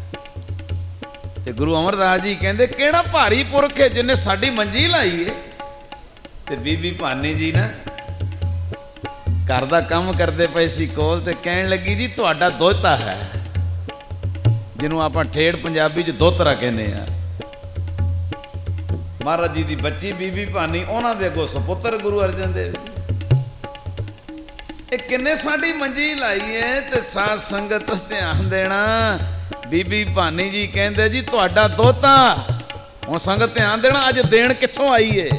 ਤੇ ਗੁਰੂ ਅਮਰਦਾਸ ਜੀ ਕਹਿੰਦੇ ਕਿਹੜਾ ਭਾਰੀ ਪੁਰਖ ਹੈ ਜਿਹਨੇ ਸਾਡੀ ਮੰਜੀ ਲਾਈ ਹੈ। ਤੇ ਬੀਬੀ ਭਾਨੀ ਜੀ ਨਾ ਘਰ ਦਾ ਕੰਮ ਕਰਦੇ ਪਏ ਸੀ ਕੋਲ, ਤੇ ਕਹਿਣ ਲੱਗੀ ਜੀ ਤੁਹਾਡਾ ਦੋਹਤਾ ਹੈ, ਜਿਹਨੂੰ ਆਪਾਂ ਠੇੜ ਪੰਜਾਬੀ 'ਚ ਦੋਤਰਾ ਕਹਿੰਦੇ ਆ। ਮਹਾਰਾਜ ਜੀ ਦੀ ਬੱਚੀ ਬੀਬੀ ਭਾਨੀ, ਉਹਨਾਂ ਦੇ ਅੱਗੋਂ ਸੁਪੁੱਤਰ ਗੁਰੂ ਅਰਜਨ ਦੇਵ ਜੀ। ਇਹ ਕਿੰਨੇ ਸਾਡੀ ਮੰਜੀ ਲਾਈ ਹੈ। ਤੇ ਸਾਧ ਸੰਗਤ ਧਿਆਨ ਦੇਣਾ, ਬੀਬੀ ਭਾਨੀ ਜੀ ਕਹਿੰਦੇ ਜੀ ਤੁਹਾਡਾ ਦੋਹਤਾ। ਹੁਣ ਸੰਗਤ ਧਿਆਨ ਦੇਣਾ, ਅੱਜ ਦੇਣ ਕਿੱਥੋਂ ਆਈ ਏ?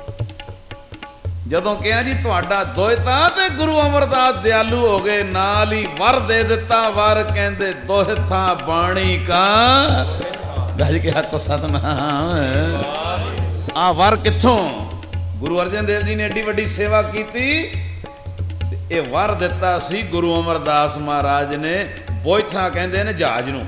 ਜਦੋਂ ਕਿਹਾ ਜੀ ਤੁਹਾਡਾ ਦੋਹਤਾ, ਤੇ ਗੁਰੂ ਅਮਰਦਾਸ ਦਿਆਲੂ ਹੋ ਗਏ, ਨਾਲ ਹੀ ਵਰ ਦੇ ਦਿੱਤਾ। ਵਰ ਕਹਿੰਦੇ ਦੋਹਤਾ ਬਾਣੀ ਕਾ, ਗੱਜ ਕੇ ਆਖੋ ਸਤਿਨਾਮ। ਆ ਵਰ ਕਿੱਥੋਂ? ਗੁਰੂ ਅਰਜਨ ਦੇਵ ਜੀ ਨੇ ਏਡੀ ਵੱਡੀ ਸੇਵਾ ਕੀਤੀ, ਇਹ ਵਰ ਦਿੱਤਾ ਸੀ ਗੁਰੂ ਅਮਰਦਾਸ ਮਹਾਰਾਜ ਨੇ। ਬੋਇਥਾ ਕਹਿੰਦੇ ਨੇ ਜਹਾਜ਼ ਨੂੰ।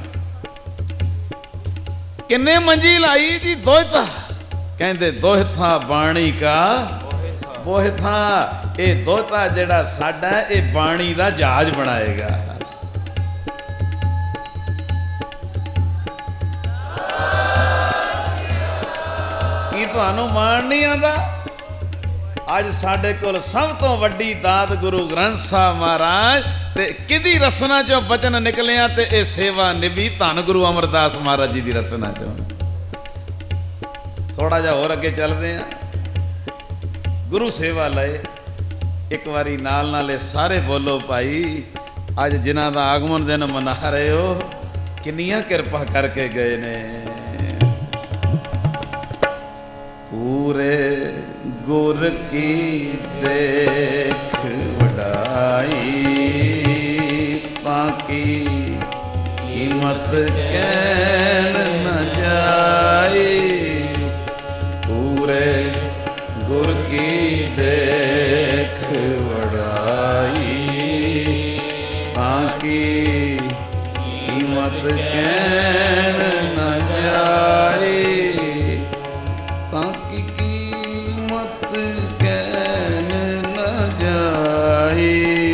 ਕਿੰਨੇ ਮੰਜੀ ਲਾਈ ਜੀ? ਦੋਹਤਾ। ਕਹਿੰਦੇ ਦੋਹਤਾ ਬਾਣੀ ਕਾ ਬੋਹਿਥਾ। ਇਹ ਦੋਹਤਾ ਜਿਹੜਾ ਸਾਡਾ, ਇਹ ਬਾਣੀ ਦਾ ਜਹਾਜ਼ ਬਣਾਏਗਾ। ਕੀ ਤੁਹਾਨੂੰ ਮਾਣ ਨਹੀਂ ਆਉਂਦਾ? ਅੱਜ ਸਾਡੇ ਕੋਲ ਸਭ ਤੋਂ ਵੱਡੀ ਦਾਤ ਗੁਰੂ ਗ੍ਰੰਥ ਸਾਹਿਬ ਮਹਾਰਾਜ, ਤੇ ਕਿਹਦੀ ਰਸਨਾ ਚੋਂ ਬਚਨ ਨਿਕਲਿਆ, ਤੇ ਇਹ ਸੇਵਾ ਨਿਭੀ ਧੰਨ ਗੁਰੂ ਅਮਰਦਾਸ ਮਹਾਰਾਜ ਜੀ ਦੀ ਰਸਨਾ ਚੋਂ। ਥੋੜਾ ਜਿਹਾ ਹੋਰ ਅੱਗੇ ਚੱਲਦੇ ਆ। ਗੁਰੂ ਸੇਵਾ ਲਏ ਇੱਕ ਵਾਰੀ ਨਾਲ ਨਾਲ ਇਹ ਸਾਰੇ ਬੋਲੋ ਭਾਈ, ਅੱਜ ਜਿਨ੍ਹਾਂ ਦਾ ਆਗਮਨ ਦਿਨ ਮਨਾ ਰਹੇ ਹੋ, ਕਿੰਨੀਆਂ ਕਿਰਪਾ ਕਰਕੇ ਗਏ ਨੇ। ਪੂਰੇ ਗੁਰ ਕੀ ਦੇਖ ਵਡਾਈ, ਤਾਂ ਕੀ ਕੀਮਤ ਕਹਿਣ ਨ ਜਾਈ। ਪੂਰੇ ਗੁਰ ਕੀ ਦੇਖ ਵਡਾਈ, ਤਾਂ ਕੀ ਕੀਮਤ ਕਹਿਣ ਨ ਜਾਏ। ਤਾਂ ਕੀ ਕੀਮਤ ਕਹਿਣ ਨ ਜਾਏ।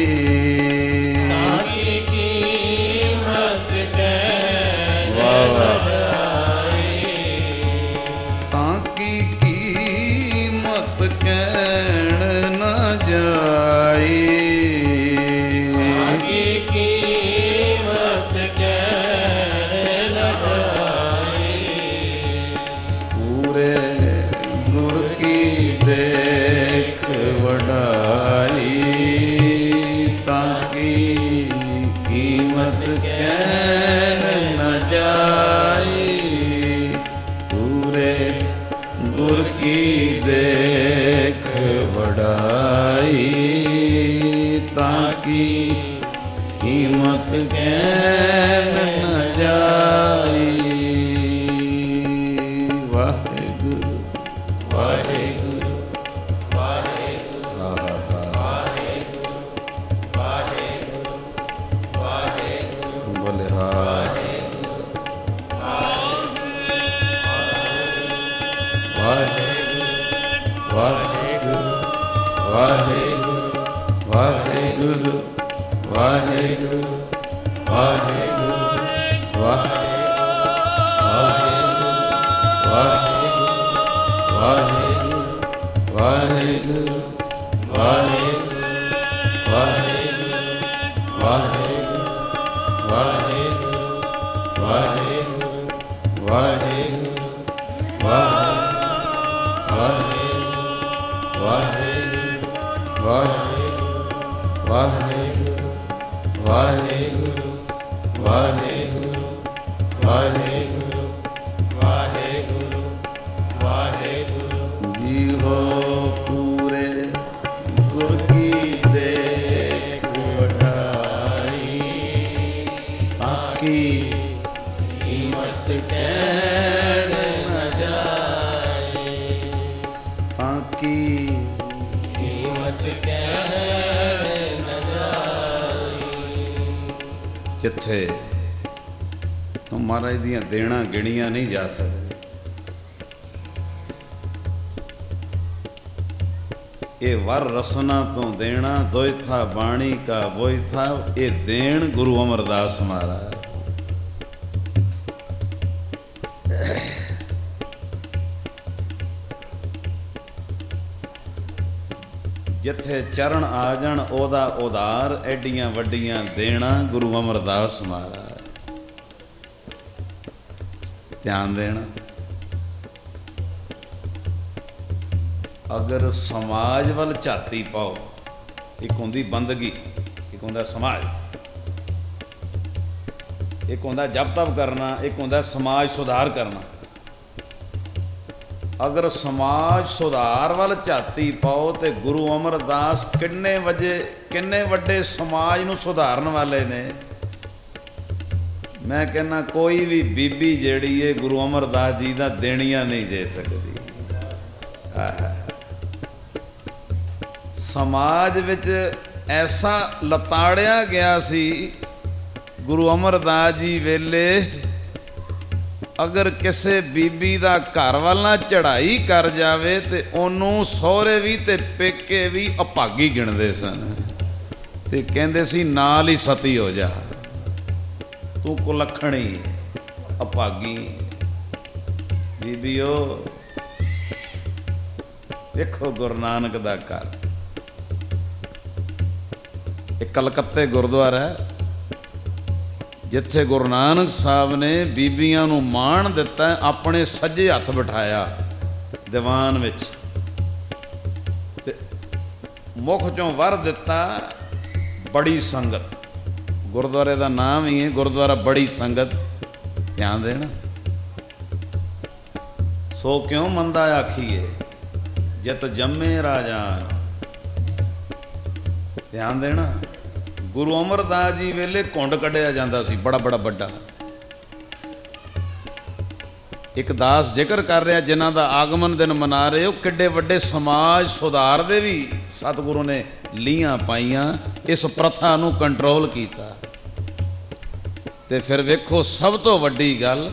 ਤਾਂ ਕੀ ਕੀਮਤ ਕਹਿਣ ਨ ਜਾਏ। ਤਾਂ ਕੀ ਕੀਮਤ ਕਹਿਣ ਨ ਜਾਏ। ਤਾਂ ਕੀ ਕੀਮਤ ਕਹਿਣ की कीमत कहन न जाई। वाहेगुरु वाहेगुरु वाहेगुरु वाहेगुरु वाहेगुरु वाहेगुरु बोले हाय वाहेगुरु वाहेगुरु वाहेगुरु वाहेगुरु वाहेगुरु वाहेगुरु वाहेगुरु जीवो पूरे गुर की देख वठाई, आकी कीमत कहन न जाई, आकी कीमत कहन न जाई। जिथे महाराज दियां देना गिणियां नहीं जा सकदी। ये वर रसना तो देना दोय था बाणी का बोय था, ये देन गुरु अमरदास महाराज। जिथे चरण आ जान ओदा उधार, एडियां वड्डियां देना गुरु अमरदास महाराज। ध्यान देना, अगर समाज वाल झाती पाओ, एक होंदी बंदगी, एक होंदा समाज, एक होंदा जप तप करना, एक होंदा समाज सुधार करना। अगर समाज सुधार वाल झाती पाओ तो गुरु अमरदास किन्ने वड्डे समाज नूं सुधारन वाले ने। मैं कहना कोई भी बीबी जिहड़ी है गुरु अमरदास जी दा देणियां नहीं दे सकती। समाज विच ऐसा लताड़िया गया सी गुरु अमरदास जी वेले, अगर किसी बीबी दा घर वाल ना चढ़ाई कर जावे ते ओनू सहुरे भी ते पेके भी अभागी गिणदे सन ते कहंदे सी नाल ही सती हो जा, तू कुलखणी अभागी। बीबीओ देखो गुरु नानक दा घर, एक कलकत्ते गुरुद्वारा है जिथे गुरु नानक साहब ने बीबियां नूं माण दिता, अपने सज्जे हथ बिठाया दीवान विच ते मुख चों वर दिता बड़ी संगत। गुरुद्वारे का नाम ही है गुरुद्वारा बड़ी संगत। ध्यान देना, सो क्यों मंदा आखिए जित जम्मे राजान। ध्यान देना, गुरु अमरदास जी वेले कुंड कढ़िया जाता सी बड़ा बड़ा बड़ा। एक दास जिक्र कर रहा जिन्हां दा आगमन दिन मना रहे हो, किड्डे वड्डे समाज सुधार दे भी सतगुरु ने लीहां पाईयां, इस प्रथा नूं कंट्रोल कीता। ते फिर वेखो सब तो वड्डी गल,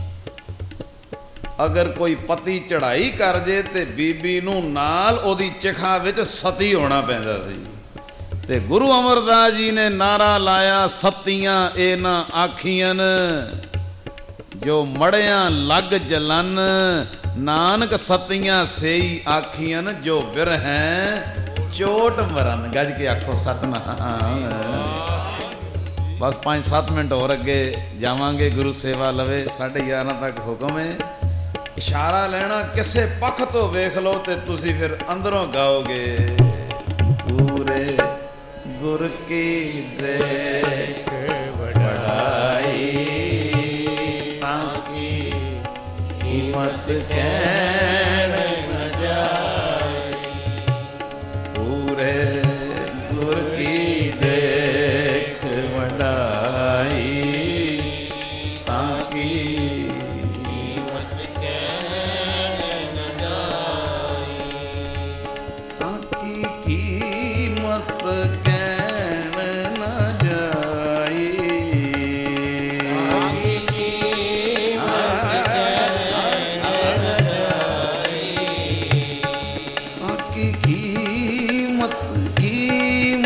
अगर कोई पति चढ़ाई कर जे ते बीबी नूं नाल ओदी चिखा विच सती होना पैंदा सी। ते गुरु अमरदास जी ने नारा लाया, सतियां ए ना आखियन जो मड़ियां लग जलन, नानक सतियां सेई आखियन जो बिरहैं चोट मरन। गज के आखो सतनाम। बस 5-7 मिनट और अगे जावांगे, गुरु सेवा लवे। 11:30 तक हुक्म है। इशारा लेना किसे पख तो वेख लो ते तुसी फिर अंदरों गाओगे, पूरे गुर की देख बढ़ाई, ताकि कीमत कहन न जाए। पूरे गुर की देख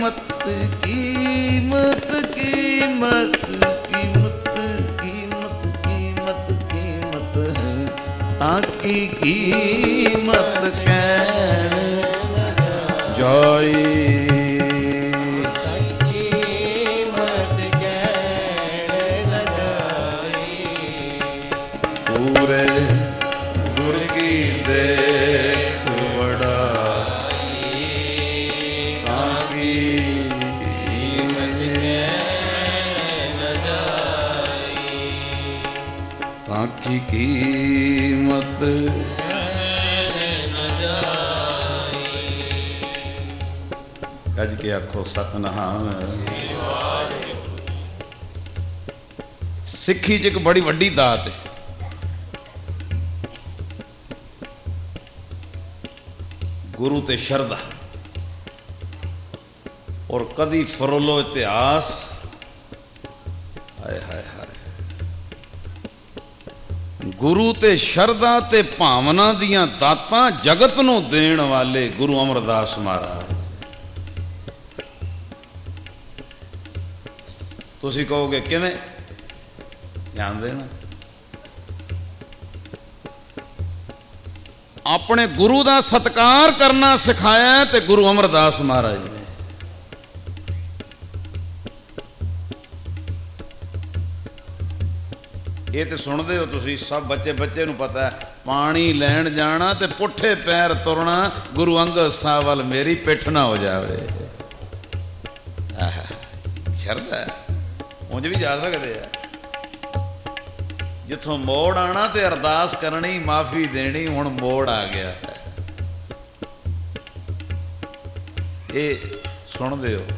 कीमत कीमत कीमत कीमत कीमत कीमत कीमत है ताकि कीमत कहने जाए की कीमत गज के आखो सतनाम। सिੱਖੀ 'ਚ ਇੱਕ ਬੜੀ ਵੱਡੀ ਦਾਤ ਹੈ। ਗੁਰੂ ਤੇ ਸ਼ਰਧਾ ਔਰ ਕਦੀ ਫਰੋਲੋ ਇਤਿਹਾਸ। ਹਾਏ ਹਾਏ ਹਾਏ। ਗੁਰੂ ਤੇ ਸ਼ਰਧਾ ਤੇ ਭਾਵਨਾ ਦੀਆਂ ਦਾਤਾਂ ਜਗਤ ਨੂੰ ਦੇਣ ਵਾਲੇ ਗੁਰੂ ਅਮਰਦਾਸ ਮਹਾਰਾਜ। ਤੁਸੀਂ ਕਹੋਗੇ ਕਿਵੇਂ? ਧਿਆਨ ਦੇਣਾ। ਆਪਣੇ ਗੁਰੂ ਦਾ ਸਤਿਕਾਰ ਕਰਨਾ ਸਿਖਾਇਆ ਤੇ ਗੁਰੂ ਅਮਰਦਾਸ ਮਹਾਰਾਜ ਨੇ। ਇਹ ਤੇ ਸੁਣਦੇ ਹੋ ਤੁਸੀਂ ਸਭ ਬੱਚੇ ਨੂੰ ਪਤਾ ਹੈ। ਪਾਣੀ ਲੈਣ ਜਾਣਾ ਤੇ ਪੁੱਠੇ ਪੈਰ ਤੁਰਨਾ ਗੁਰੂ ਅੰਗਦ ਸਾਹਿਬ ਵੱਲ ਮੇਰੀ ਪਿੱਠ ਨਾ ਹੋ ਜਾਵੇ। ਸ਼ਰਧਾ ਉਂਝ ਵੀ ਜਾ ਸਕਦੇ ਆ। ਜਿੱਥੋਂ ਮੋੜ ਆਣਾ ਤੇ ਅਰਦਾਸ ਕਰਨੀ, ਮਾਫੀ ਦੇਣੀ। ਹੁਣ ਮੋੜ ਆ ਗਿਆ। ਇਹ ਸੁਣਦੇ ਹੋ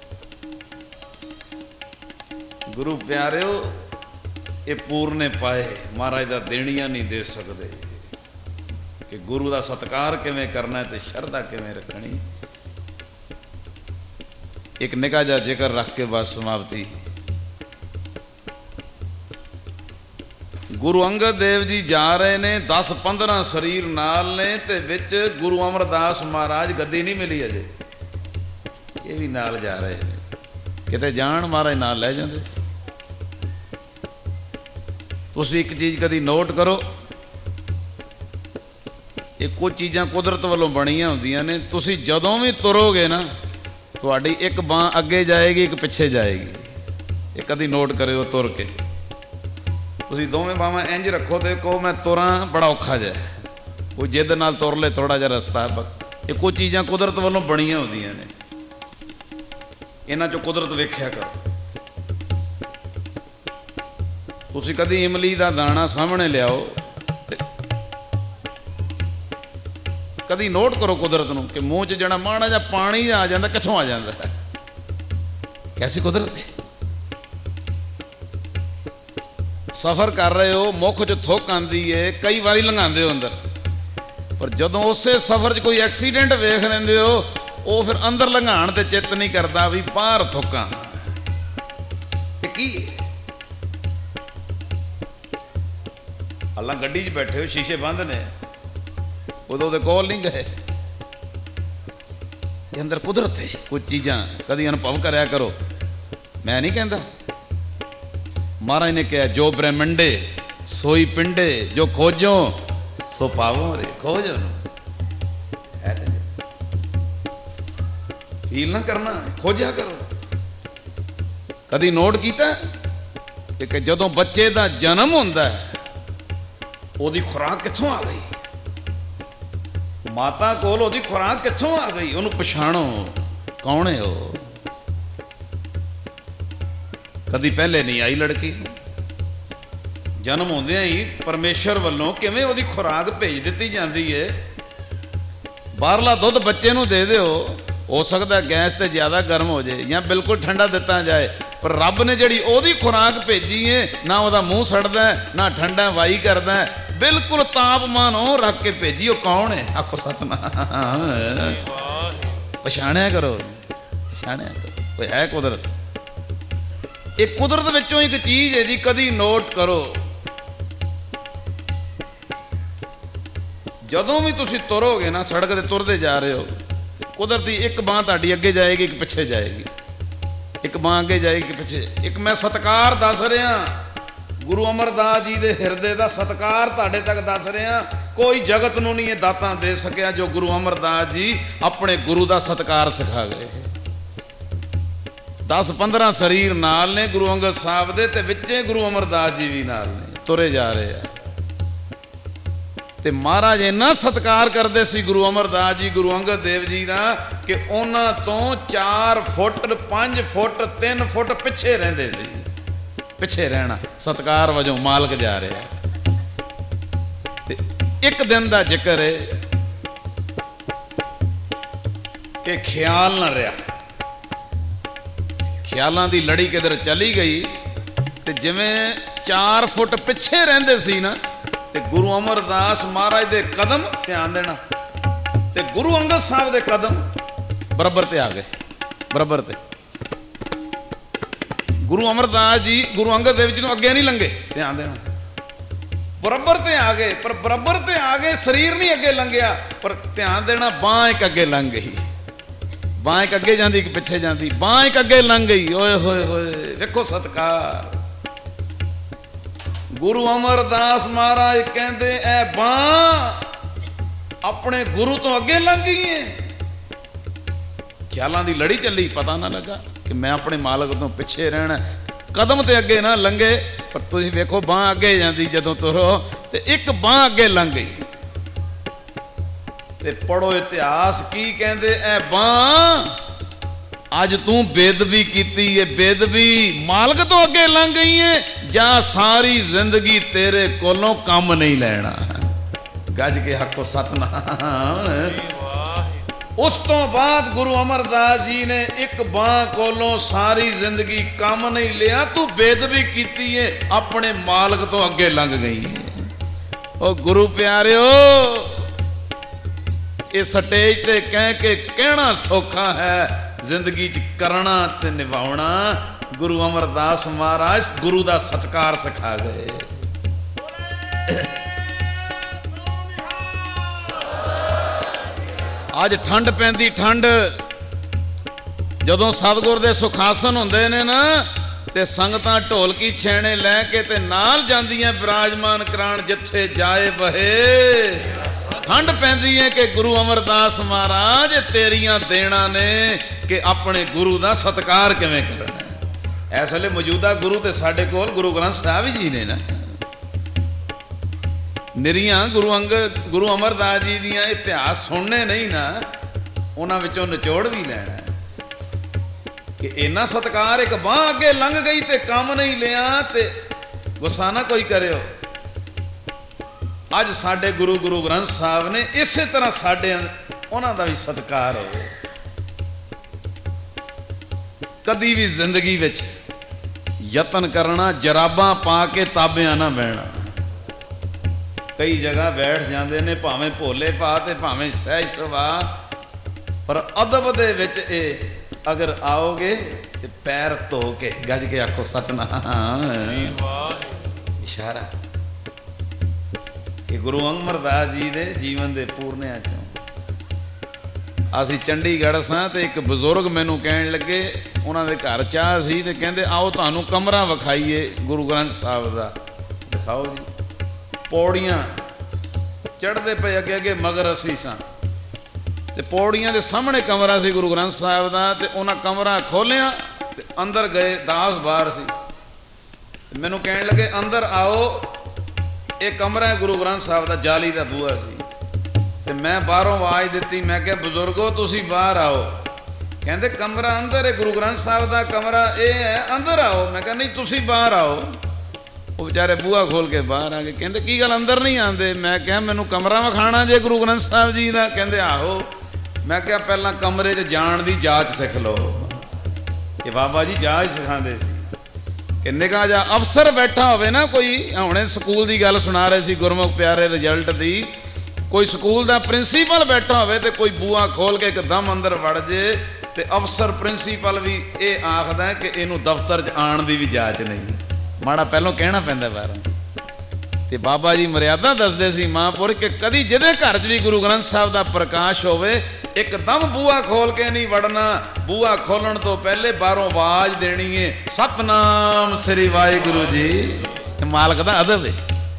ਗੁਰੂ ਪਿਆਰਿਓ। ਇਹ ਪੂਰਨੇ ਪਾਏ ਮਹਾਰਾਜ ਦਾ ਦੇਣੀਆਂ ਨਹੀਂ ਦੇ ਸਕਦੇ ਕਿ ਗੁਰੂ ਦਾ ਸਤਿਕਾਰ ਕਿਵੇਂ ਕਰਨਾ ਤੇ ਸ਼ਰਧਾ ਕਿਵੇਂ ਰੱਖਣੀ। ਇੱਕ ਨਿੱਕਾ ਜਿਹਾ ਜ਼ਿਕਰ ਰੱਖ ਕੇ ਬਸ ਸਮਾਪਤੀ। ਗੁਰੂ ਅੰਗਦ ਦੇਵ ਜੀ ਜਾ ਰਹੇ ਨੇ, 10-15 ਸਰੀਰ ਨਾਲ ਨੇ ਤੇ ਵਿੱਚ ਗੁਰੂ ਅਮਰਦਾਸ ਮਹਾਰਾਜ। ਗੱਦੀ ਨਹੀਂ ਮਿਲੀ ਅਜੇ, ਇਹ ਵੀ ਨਾਲ ਜਾ ਰਹੇ ਨੇ। ਕਿਤੇ ਜਾਣ ਮਹਾਰਾਜ ਨਾਲ ਲੈ ਜਾਂਦੇ ਸੀ। ਤੁਸੀਂ ਇੱਕ ਚੀਜ਼ ਕਦੀ ਨੋਟ ਕਰੋ, ਇਹ ਕੁਝ ਚੀਜ਼ਾਂ ਕੁਦਰਤ ਵੱਲੋਂ ਬਣੀਆਂ ਹੁੰਦੀਆਂ ਨੇ। ਤੁਸੀਂ ਜਦੋਂ ਵੀ ਤੁਰੋਗੇ ਨਾ, ਤੁਹਾਡੀ ਇੱਕ ਬਾਂਹ ਅੱਗੇ ਜਾਏਗੀ, ਇੱਕ ਪਿੱਛੇ ਜਾਏਗੀ। ਇਹ ਕਦੀ ਨੋਟ ਕਰਿਓ। ਤੁਰ ਕੇ ਤੁਸੀਂ ਦੋਵੇਂ ਬਾਹਾਂ ਇੰਝ ਰੱਖੋ ਤੇ ਕਹੋ ਮੈਂ ਤੁਰਾਂ, ਬੜਾ ਔਖਾ ਜਿਹਾ। ਕੋਈ ਜਿੱਦ ਨਾਲ ਤੁਰ ਲੈ ਥੋੜ੍ਹਾ ਜਿਹਾ ਰਸਤਾ। ਇਹ ਕੁਝ ਚੀਜ਼ਾਂ ਕੁਦਰਤ ਵੱਲੋਂ ਬਣੀਆਂ ਹੁੰਦੀਆਂ ਨੇ, ਇਹਨਾਂ 'ਚੋਂ ਕੁਦਰਤ ਵੇਖਿਆ ਕਰੋ। ਤੁਸੀਂ ਕਦੀ ਇਮਲੀ ਦਾ ਦਾਣਾ ਸਾਹਮਣੇ ਲਿਆਓ ਤੇ ਕਦੀ ਨੋਟ ਕਰੋ ਕੁਦਰਤ ਨੂੰ ਕਿ ਮੂੰਹ 'ਚ ਜਿਹੜਾ ਮਾੜਾ ਜਿਹਾ ਪਾਣੀ ਆ ਜਾਂਦਾ, ਕਿੱਥੋਂ ਆ ਜਾਂਦਾ? ਕੈਸੀ ਕੁਦਰਤ ਹੈ। ਸਫ਼ਰ ਕਰ ਰਹੇ ਹੋ, ਮੁੱਖ 'ਚ ਥੁੱਕ ਆਉਂਦੀ ਏ, ਕਈ ਵਾਰੀ ਲੰਘਾਉਂਦੇ ਹੋ ਅੰਦਰ, ਪਰ ਜਦੋਂ ਉਸੇ ਸਫ਼ਰ 'ਚ ਕੋਈ ਐਕਸੀਡੈਂਟ ਵੇਖ ਲੈਂਦੇ ਹੋ, ਉਹ ਫਿਰ ਅੰਦਰ ਲੰਘਾਉਣ ਤੇ ਚਿੱਤ ਨਹੀਂ ਕਰਦਾ ਵੀ ਬਾਹਰ ਥੁੱਕਾਂ। ਇਹ ਕੀ ਹੈ? ਹਾਲਾਂ ਗੱਡੀ 'ਚ ਬੈਠੇ ਹੋ, ਸ਼ੀਸ਼ੇ ਬੰਦ ਨੇ, ਉਦੋਂ ਦੇ ਕੋਲ ਨਹੀਂ ਗਏ। ਇਹ ਅੰਦਰ ਕੁਦਰਤ ਹੈ। ਕੁਝ ਚੀਜ਼ਾਂ ਕਦੀ ਅਨੁਭਵ ਕਰਿਆ ਕਰੋ। ਮੈਂ ਨਹੀਂ ਕਹਿੰਦਾ, ਮਹਾਰਾਜ ਨੇ ਕਿਹਾ ਜੋ ਬ੍ਰਹਮੰਡੇ ਸੋਈ ਪਿੰਡੇ, ਜੋ ਖੋਜੋ ਸੋ ਪਾਵੋ। ਰੇ ਖੋਜ ਉਹਨੂੰ ਫੀਲ ਨਾ ਕਰਨਾ, ਖੋਜਿਆ ਕਰੋ। ਕਦੀ ਨੋਟ ਕੀਤਾ ਕਿ ਜਦੋਂ ਬੱਚੇ ਦਾ ਜਨਮ ਹੁੰਦਾ ਹੈ, ਉਹਦੀ ਖੁਰਾਕ ਕਿੱਥੋਂ ਆ ਗਈ? ਮਾਤਾ ਕੋਲ ਉਹਦੀ ਖੁਰਾਕ ਕਿੱਥੋਂ ਆ ਗਈ? ਉਹਨੂੰ ਪਛਾਣੋ, ਕੌਣ ਹੈ ਉਹ? ਕਦੀ ਪਹਿਲੇ ਨਹੀਂ ਆਈ ਲੜਕੀ ਨੂੰ, ਜਨਮ ਹੁੰਦਿਆਂ ਹੀ ਪਰਮੇਸ਼ਰ ਵੱਲੋਂ ਕਿਵੇਂ ਉਹਦੀ ਖੁਰਾਕ ਭੇਜ ਦਿੱਤੀ ਜਾਂਦੀ ਹੈ। ਬਾਹਰਲਾ ਦੁੱਧ ਬੱਚੇ ਨੂੰ ਦੇ ਦਿਓ, ਹੋ ਸਕਦਾ ਗੈਸ ਤੇ ਜ਼ਿਆਦਾ ਗਰਮ ਹੋ ਜਾਏ ਜਾਂ ਬਿਲਕੁਲ ਠੰਡਾ ਦਿੱਤਾ ਜਾਏ, ਪਰ ਰੱਬ ਨੇ ਜਿਹੜੀ ਉਹਦੀ ਖੁਰਾਕ ਭੇਜੀ ਹੈ, ਨਾ ਉਹਦਾ ਮੂੰਹ ਸੜਦਾ ਨਾ ਠੰਡਾ ਵਾਈ ਕਰਦਾ, ਬਿਲਕੁਲ ਤਾਪਮਾਨ ਉਹ ਰੱਖ ਕੇ ਭੇਜੀ। ਉਹ ਕੌਣ ਹੈ? ਆਖੋ ਸਤਨਾਮ। ਪਛਾਣਿਆ ਕਰੋ, ਪਛਾਣਿਆ ਕਰੋ। ਕੋਈ ਹੈ ਕੁਦਰਤ। ਇਹ ਕੁਦਰਤ ਵਿੱਚੋਂ ਇੱਕ ਚੀਜ਼ ਹੈ ਜੀ, ਕਦੀ ਨੋਟ ਕਰੋ। ਜਦੋਂ ਵੀ ਤੁਸੀਂ ਤੁਰੋਗੇ ਨਾ, ਸੜਕ ਤੇ ਤੁਰਦੇ ਜਾ ਰਹੇ ਹੋ, ਕੁਦਰਤੀ ਇੱਕ ਬਾਂਹ ਤੁਹਾਡੀ ਅੱਗੇ ਜਾਏਗੀ, ਇੱਕ ਪਿੱਛੇ ਜਾਏਗੀ, ਇੱਕ ਬਾਂਹ ਅੱਗੇ ਜਾਏਗੀ, ਇੱਕ ਪਿੱਛੇ। ਇੱਕ ਮੈਂ ਸਤਿਕਾਰ ਦੱਸ ਰਿਹਾ, ਗੁਰੂ ਅਮਰਦਾਸ ਜੀ ਦੇ ਹਿਰਦੇ ਦਾ ਸਤਿਕਾਰ ਤੁਹਾਡੇ ਤੱਕ ਦੱਸ ਰਿਹਾ। ਕੋਈ ਜਗਤ ਨੂੰ ਨਹੀਂ ਇਹ ਦਾਤਾਂ ਦੇ ਸਕਿਆ ਜੋ ਗੁਰੂ ਅਮਰਦਾਸ ਜੀ ਆਪਣੇ ਗੁਰੂ ਦਾ ਸਤਿਕਾਰ ਸਿਖਾ ਗਏ। 10-15 ਸਰੀਰ ਨਾਲ ਨੇ ਗੁਰੂ ਅੰਗਦ ਸਾਹਿਬ ਦੇ, ਤੇ ਵਿੱਚੇ ਗੁਰੂ ਅਮਰਦਾਸ ਜੀ ਵੀ ਨਾਲ ਨੇ, ਤੁਰੇ ਜਾ ਰਹੇ ਆ। ਤੇ ਮਹਾਰਾਜ ਇੰਨਾ ਸਤਿਕਾਰ ਕਰਦੇ ਸੀ ਗੁਰੂ ਅਮਰਦਾਸ ਜੀ, ਗੁਰੂ ਅੰਗਦ ਦੇਵ ਜੀ ਦਾ, ਕਿ ਉਹਨਾਂ ਤੋਂ 4 ਫੁੱਟ 5 ਫੁੱਟ 3 ਫੁੱਟ ਪਿੱਛੇ ਰਹਿੰਦੇ ਸੀ। ਪਿੱਛੇ ਰਹਿਣਾ ਸਤਿਕਾਰ ਵਜੋਂ ਮਾਲਕ ਜਾ ਰਿਹਾ। ਤੇ ਇੱਕ ਦਿਨ ਦਾ ਜ਼ਿਕਰ ਹੈ ਕਿ ਖਿਆਲ ਨਾ ਰਿਹਾ, ਖਿਆਲਾਂ ਦੀ ਲੜੀ ਕਿਧਰ ਚਲੀ ਗਈ, ਤੇ ਜਿਵੇਂ 4 ਫੁੱਟ ਪਿੱਛੇ ਰਹਿੰਦੇ ਸੀ ਨਾ, ਤੇ ਗੁਰੂ ਅਮਰਦਾਸ ਮਹਾਰਾਜ ਦੇ ਕਦਮ, ਧਿਆਨ ਦੇਣਾ, ਤੇ ਗੁਰੂ ਅੰਗਦ ਸਾਹਿਬ ਦੇ ਕਦਮ ਬਰਾਬਰ ਤੇ ਆ ਗਏ, ਬਰਾਬਰ ਤੇ। ਗੁਰੂ ਅਮਰਦਾਸ ਜੀ ਗੁਰੂ ਅੰਗਦ ਦੇਵ ਜੀ ਨੂੰ ਅੱਗੇ ਨਹੀਂ ਲੰਘੇ, ਧਿਆਨ ਦੇਣਾ, ਬਰਾਬਰ ਤੇ ਆ ਗਏ। ਪਰ ਬਰਾਬਰ ਤੇ ਆ ਗਏ, ਸਰੀਰ ਨਹੀਂ ਅੱਗੇ ਲੰਘਿਆ, ਪਰ ਧਿਆਨ ਦੇਣਾ, ਬਾਂਹ ਇੱਕ ਅੱਗੇ ਲੰਘ ਗਈ, ਬਾਂਹ ਇੱਕ ਅੱਗੇ ਜਾਂਦੀ, ਇੱਕ ਪਿੱਛੇ ਜਾਂਦੀ, ਬਾਂਹ ਇੱਕ ਅੱਗੇ ਲੰਘ ਗਈ। ਓਏ ਹੋਏ ਹੋਏ, ਵੇਖੋ ਸਤਿਕਾਰ। ਗੁਰੂ ਅਮਰਦਾਸ ਮਹਾਰਾਜ ਕਹਿੰਦੇ ਐ ਬਾਂਹ ਆਪਣੇ ਗੁਰੂ ਤੋਂ ਅੱਗੇ ਲੰਘ ਗਈ ਏ। ਖਿਆਲਾਂ ਦੀ ਲੜੀ ਚੱਲੀ, ਪਤਾ ਨਾ ਲੱਗਾ ਕਿ ਮੈਂ ਆਪਣੇ ਮਾਲਕ ਤੋਂ ਪਿੱਛੇ ਰਹਿਣਾ, ਕਦਮ ਤੇ ਅੱਗੇ ਨਾ ਲੰਘੇ। ਪਰ ਤੁਸੀਂ ਵੇਖੋ ਬਾਂਹ ਅੱਗੇ ਜਾਂਦੀ ਜਦੋਂ ਤੁਰੋ, ਤੇ ਇੱਕ ਬਾਂਹ ਅੱਗੇ ਲੰਘ ਗਈ। ਤੇ ਪੜੋ ਇਤਿਹਾਸ ਕੀ ਕਹਿੰਦੇ ਐ ਬਾਂਹ, ਅੱਜ ਤੂੰ ਬੇਦਬੀ ਕੀਤੀ ਏ, ਬੇਦਬੀ ਮਾਲਕ ਤੋਂ ਅੱਗੇ ਲੰਘ ਗਈ ਏ, ਜਾਂ ਸਾਰੀ ਜ਼ਿੰਦਗੀ ਤੇਰੇ ਕੋਲੋਂ ਕੰਮ ਨਹੀਂ ਲੈਣਾ। ਗੱਜ ਕੇ ਆਖੋ ਸਤਨਾਮ। ਉਸ ਤੋਂ ਬਾਅਦ ਗੁਰੂ ਅਮਰਦਾਸ ਜੀ ਨੇ ਇੱਕ ਬਾਂਹ ਕੋਲੋਂ ਸਾਰੀ ਜ਼ਿੰਦਗੀ ਕੰਮ ਨਹੀਂ ਲਿਆ, ਤੂੰ ਬੇਦਬੀ ਕੀਤੀ ਏ, ਆਪਣੇ ਮਾਲਕ ਤੋਂ ਅੱਗੇ ਲੰਘ ਗਈ ਏ। ਉਹ ਗੁਰੂ ਪਿਆਰਿਓ, ਇਹ ਸਟੇਜ ਤੇ ਕਹਿ ਕੇ ਕਹਿਣਾ ਸੌਖਾ ਹੈ, ਜ਼ਿੰਦਗੀ 'ਚ ਕਰਨਾ ਤੇ ਨਿਭਾਉਣਾ। ਗੁਰੂ ਅਮਰਦਾਸ ਮਹਾਰਾਜ ਗੁਰੂ ਦਾ ਸਤਿਕਾਰ ਸਿਖਾ ਗਏ। ਅੱਜ ਠੰਡ ਪੈਂਦੀ, ਠੰਡ ਜਦੋਂ ਸਤਿਗੁਰ ਦੇ ਸੁਖਾਸਨ ਹੁੰਦੇ ਨੇ ਨਾ, ਤੇ ਸੰਗਤਾਂ ਢੋਲਕੀ ਛੈਣੇ ਲੈ ਕੇ ਤੇ ਨਾਲ ਜਾਂਦੀਆਂ ਬਿਰਾਜਮਾਨ ਕਰਾਣ, ਜਿੱਥੇ ਜਾਏ ਬਹੇ। ਠੰਡ ਪੈਂਦੀ ਹੈ ਕਿ ਗੁਰੂ ਅਮਰਦਾਸ ਮਹਾਰਾਜ ਤੇਰੀਆਂ ਦੇਣਾ ਨੇ ਕਿ ਆਪਣੇ ਗੁਰੂ ਦਾ ਸਤਿਕਾਰ ਕਿਵੇਂ ਕਰਨਾ। ਇਸ ਵੇਲੇ ਮੌਜੂਦਾ ਗੁਰੂ ਤੇ ਸਾਡੇ ਕੋਲ ਗੁਰੂ ਗ੍ਰੰਥ ਸਾਹਿਬ ਜੀ ਨੇ ਨਾ, ਨਿਰੀਆਂ ਗੁਰੂ ਅਮਰਦਾਸ ਜੀ ਦੀਆਂ ਇਤਿਹਾਸ ਸੁਣਨੇ ਨਹੀਂ ਨਾ, ਉਹਨਾਂ ਵਿੱਚੋਂ ਨਿਚੋੜ ਵੀ ਲੈਣਾ ਕਿ ਇੰਨਾ ਸਤਿਕਾਰ, ਇੱਕ ਬਾਂਹ ਅੱਗੇ ਲੰਘ ਗਈ ਤੇ ਕੰਮ ਨਹੀਂ ਲਿਆ। ਤੇ ਗੁੱਸਾ ਨਾ ਕੋਈ ਕਰਿਓ, ਅੱਜ ਸਾਡੇ ਗੁਰੂ ਗ੍ਰੰਥ ਸਾਹਿਬ ਨੇ ਇਸੇ ਤਰ੍ਹਾਂ ਸਾਡੇ ਉਹਨਾਂ ਦਾ ਵੀ ਸਤਿਕਾਰ ਹੋਵੇ। ਕਦੀ ਵੀ ਜ਼ਿੰਦਗੀ ਵਿੱਚ ਯਤਨ ਕਰਨਾ, ਜਰਾਬਾਂ ਪਾ ਕੇ ਤਾਬਿਆਂ ਨਾ ਬਹਿਣਾ। ਕਈ ਜਗ੍ਹਾ ਬੈਠ ਜਾਂਦੇ ਨੇ, ਭਾਵੇਂ ਭੋਲੇ ਪਾ ਤੇ ਭਾਵੇਂ ਸਹਿਜ ਸੁਭਾਅ, ਪਰ ਅਦਬ ਦੇ ਵਿੱਚ ਇਹ ਅਗਰ ਆਓਗੇ ਤੇ ਪੈਰ ਧੋ ਕੇ, ਗੱਜ ਕੇ ਆਖੋ ਸਤਨਾਮ। ਇਸ਼ਾਰਾ ਇਹ ਗੁਰੂ ਅਮਰਦਾਸ ਜੀ ਦੇ ਜੀਵਨ ਦੇ ਪੂਰਨਿਆਂ ਚੋਂ। ਅਸੀਂ ਚੰਡੀਗੜ੍ਹ ਸਾਂ ਤੇ ਇੱਕ ਬਜ਼ੁਰਗ ਮੈਨੂੰ ਕਹਿਣ ਲੱਗੇ, ਉਹਨਾਂ ਦੇ ਘਰ ਚਾਹ ਸੀ, ਤੇ ਕਹਿੰਦੇ ਆਓ ਤੁਹਾਨੂੰ ਕਮਰਾ ਵਿਖਾਈਏ ਗੁਰੂ ਗ੍ਰੰਥ ਸਾਹਿਬ ਦਾ। ਦਿਖਾਓ ਜੀ। ਪੌੜੀਆਂ ਚੜ੍ਹਦੇ ਪਏ, ਅੱਗੇ ਅੱਗੇ ਮਗਰ ਅਸੀਂ ਸਾਂ, ਤੇ ਪੌੜੀਆਂ ਦੇ ਸਾਹਮਣੇ ਕਮਰਾ ਸੀ ਗੁਰੂ ਗ੍ਰੰਥ ਸਾਹਿਬ ਦਾ। ਤੇ ਉਹਨਾਂ ਕਮਰਾ ਖੋਲ੍ਹਿਆ ਤੇ ਅੰਦਰ ਗਏ, ਦਾਸ ਬਾਹਰ ਸੀ। ਮੈਨੂੰ ਕਹਿਣ ਲੱਗੇ ਅੰਦਰ ਆਓ, ਇਹ ਕਮਰਾ ਹੈ ਗੁਰੂ ਗ੍ਰੰਥ ਸਾਹਿਬ ਦਾ, ਜਾਲੀ ਦਾ ਬੂਹਾ ਸੀ। ਤੇ ਮੈਂ ਬਾਹਰੋਂ ਆਵਾਜ਼ ਦਿੱਤੀ, ਮੈਂ ਕਿਹਾ ਬਜ਼ੁਰਗੋ ਤੁਸੀਂ ਬਾਹਰ ਆਓ। ਕਹਿੰਦੇ ਕਮਰਾ ਅੰਦਰ ਹੈ, ਗੁਰੂ ਗ੍ਰੰਥ ਸਾਹਿਬ ਦਾ ਕਮਰਾ ਇਹ ਹੈ, ਅੰਦਰ ਆਓ। ਮੈਂ ਕਿਹਾ ਨਹੀਂ ਤੁਸੀਂ ਬਾਹਰ ਆਓ। ਉਹ ਵਿਚਾਰੇ ਬੂਹਾ ਖੋਲ ਕੇ ਬਾਹਰ ਆ ਗਏ। ਕਹਿੰਦੇ ਕੀ ਗੱਲ ਅੰਦਰ ਨਹੀਂ ਆਉਂਦੇ? ਮੈਂ ਕਿਹਾ ਮੈਨੂੰ ਕਮਰਾ ਵਿਖਾਣਾ ਜੇ ਗੁਰੂ ਗ੍ਰੰਥ ਸਾਹਿਬ ਜੀ ਦਾ। ਕਹਿੰਦੇ ਆਹੋ। ਮੈਂ ਕਿਹਾ ਪਹਿਲਾਂ ਕਮਰੇ 'ਚ ਜਾਣ ਦੀ ਜਾਂਚ ਸਿੱਖ ਲਓ। ਇਹ ਬਾਬਾ ਜੀ ਜਾਂਚ ਸਿਖਾਉਂਦੇ ਸੀ। ਕਿੰਨੇ ਕਾ ਜਾ ਅਫਸਰ ਬੈਠਾ ਹੋਵੇ ਨਾ, ਕੋਈ ਹੁਣੇ ਸਕੂਲ ਦੀ ਗੱਲ ਸੁਣਾ ਰਹੇ ਸੀ, ਗੁਰਮੁਖ ਪਿਆਰੇ ਰਿਜ਼ਲਟ ਦੀ, ਕੋਈ ਸਕੂਲ ਦਾ ਪ੍ਰਿੰਸੀਪਲ ਬੈਠਾ ਹੋਵੇ ਤੇ ਕੋਈ ਬੂਹਾ ਖੋਲ ਕੇ ਇੱਕਦਮ ਅੰਦਰ ਵੜ ਜੇ, ਤੇ ਅਫਸਰ ਪ੍ਰਿੰਸੀਪਲ ਵੀ ਇਹ ਆਖਦਾ ਕਿ ਇਹਨੂੰ ਦਫ਼ਤਰ 'ਚ ਆਉਣ ਦੀ ਵੀ ਜਾਂਚ ਨਹੀਂ। ਮਾੜਾ ਪਹਿਲੋਂ ਕਹਿਣਾ ਪੈਂਦਾ ਬਾਹਰੋਂ। ਤੇ ਬਾਬਾ ਜੀ ਮਰਿਆਦਾ ਦੱਸਦੇ ਸੀ ਮਹਾਂਪੁਰ ਕਿ ਕਦੀ ਜਿਹਦੇ ਘਰ 'ਚ ਵੀ ਗੁਰੂ ਗ੍ਰੰਥ ਸਾਹਿਬ ਦਾ ਪ੍ਰਕਾਸ਼ ਹੋਵੇ ਇੱਕਦਮ ਬੂਹਾ ਖੋਲ ਕੇ ਨਹੀਂ ਵੜਨਾ, ਬੂਹਾ ਖੋਲਣ ਤੋਂ ਪਹਿਲੇ ਬਾਹਰੋਂ ਆਵਾਜ਼ ਦੇਣੀ ਏ, ਸਤਨਾਮ ਸ੍ਰੀ ਵਾਹਿਗੁਰੂ ਜੀ। ਇਹ ਮਾਲਕ ਦਾ ਅਦਬ ਹੈ।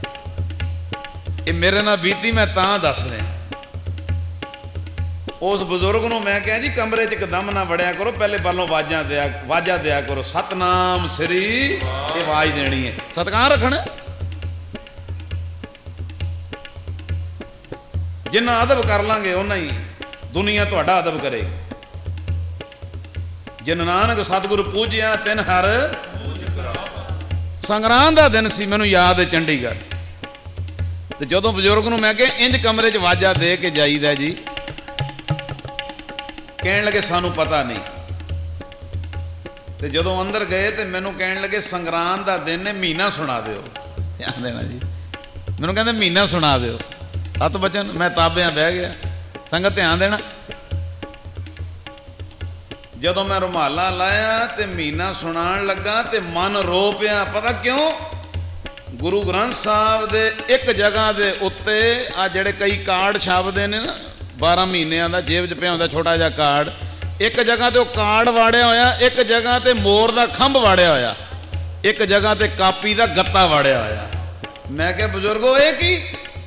ਇਹ ਮੇਰੇ ਨਾਲ ਬੀਤੀ, ਮੈਂ ਤਾਂ ਦੱਸ ਰਿਹਾ। ਉਸ ਬਜ਼ੁਰਗ ਨੂੰ ਮੈਂ ਕਿਹਾ ਜੀ ਕਮਰੇ 'ਚ ਇੱਕਦਮ ਨਾ ਵੜਿਆ ਕਰੋ, ਪਹਿਲੇ ਬਾਲੋਂ ਆਵਾਜ਼ਾਂ ਦਿਆ ਕਰੋ, ਸਤਨਾਮ ਸ੍ਰੀ, ਇਹ ਆਵਾਜ਼ ਦੇਣੀ ਹੈ, ਸਤਿਕਾਰ ਰੱਖਣਾ। ਜਿੰਨਾ ਅਦਬ ਕਰ ਲਾਂਗੇ ਉਹਨਾਂ ਹੀ ਦੁਨੀਆ ਤੁਹਾਡਾ ਅਦਬ ਕਰੇਗੀ। ਜਿਨ ਨਾਨਕ ਸਤਿਗੁਰੂ ਪੂਜਿਆ ਤਿਨ ਹਰ ਸੰਗਰਾਂਦ ਦਾ ਦਿਨ ਸੀ, ਮੈਨੂੰ ਯਾਦ ਹੈ ਚੰਡੀਗੜ੍ਹ। ਤੇ ਜਦੋਂ ਬਜ਼ੁਰਗ ਨੂੰ ਮੈਂ ਕਿਹਾ ਇੰਜ ਕਮਰੇ 'ਚ ਆਵਾਜ਼ਾਂ ਦੇ ਕੇ ਜਾਈਦਾ ਜੀ, ਕਹਿਣ ਲੱਗੇ ਸਾਨੂੰ ਪਤਾ ਨਹੀਂ। ਤੇ ਜਦੋਂ ਅੰਦਰ ਗਏ ਤੇ ਮੈਨੂੰ ਕਹਿਣ ਲੱਗੇ ਸੰਗਰਾਂਦ ਦਾ ਦਿਨ ਨੇ, ਮਹੀਨਾ ਸੁਣਾ ਦਿਓ। ਧਿਆਨ ਦੇਣਾ ਜੀ, ਮੈਨੂੰ ਕਹਿੰਦੇ ਮਹੀਨਾ ਸੁਣਾ ਦਿਓ, 7 ਬਚਨ। ਮੈਂ ਤਾਬਿਆਂ ਬਹਿ ਗਿਆ। ਸੰਗਤ ਧਿਆਨ ਦੇਣਾ, ਜਦੋਂ ਮੈਂ ਰੁਮਾਲਾ ਲਾਇਆ ਤੇ ਮਹੀਨਾ ਸੁਣਾਉਣ ਲੱਗਾ ਤੇ ਮਨ ਰੋ ਪਿਆ। ਪਤਾ ਕਿਉਂ? ਗੁਰੂ ਗ੍ਰੰਥ ਸਾਹਿਬ ਦੇ ਇੱਕ ਜਗ੍ਹਾ ਦੇ ਉੱਤੇ ਆ ਜਿਹੜੇ ਕਈ ਕਾਰਡ ਛਾਪਦੇ ਨੇ ਨਾ 12 ਮਹੀਨਿਆਂ ਦਾ, ਜੇਬ 'ਚ ਪਿਆ ਹੁੰਦਾ ਛੋਟਾ ਜਿਹਾ ਕਾਰਡ, ਇੱਕ ਜਗ੍ਹਾ ਤੇ ਉਹ ਕਾਰਡ ਵਾੜਿਆ ਹੋਇਆ, ਇੱਕ ਜਗ੍ਹਾ ਤੇ ਮੋਰ ਦਾ ਖੰਭ ਵਾੜਿਆ ਹੋਇਆ, ਇੱਕ ਜਗ੍ਹਾ ਤੇ ਕਾਪੀ ਦਾ ਗੱਤਾ ਵਾੜਿਆ ਹੋਇਆ। ਮੈਂ ਕਿਹਾ ਬਜ਼ੁਰਗੋ ਇਹ ਕੀ?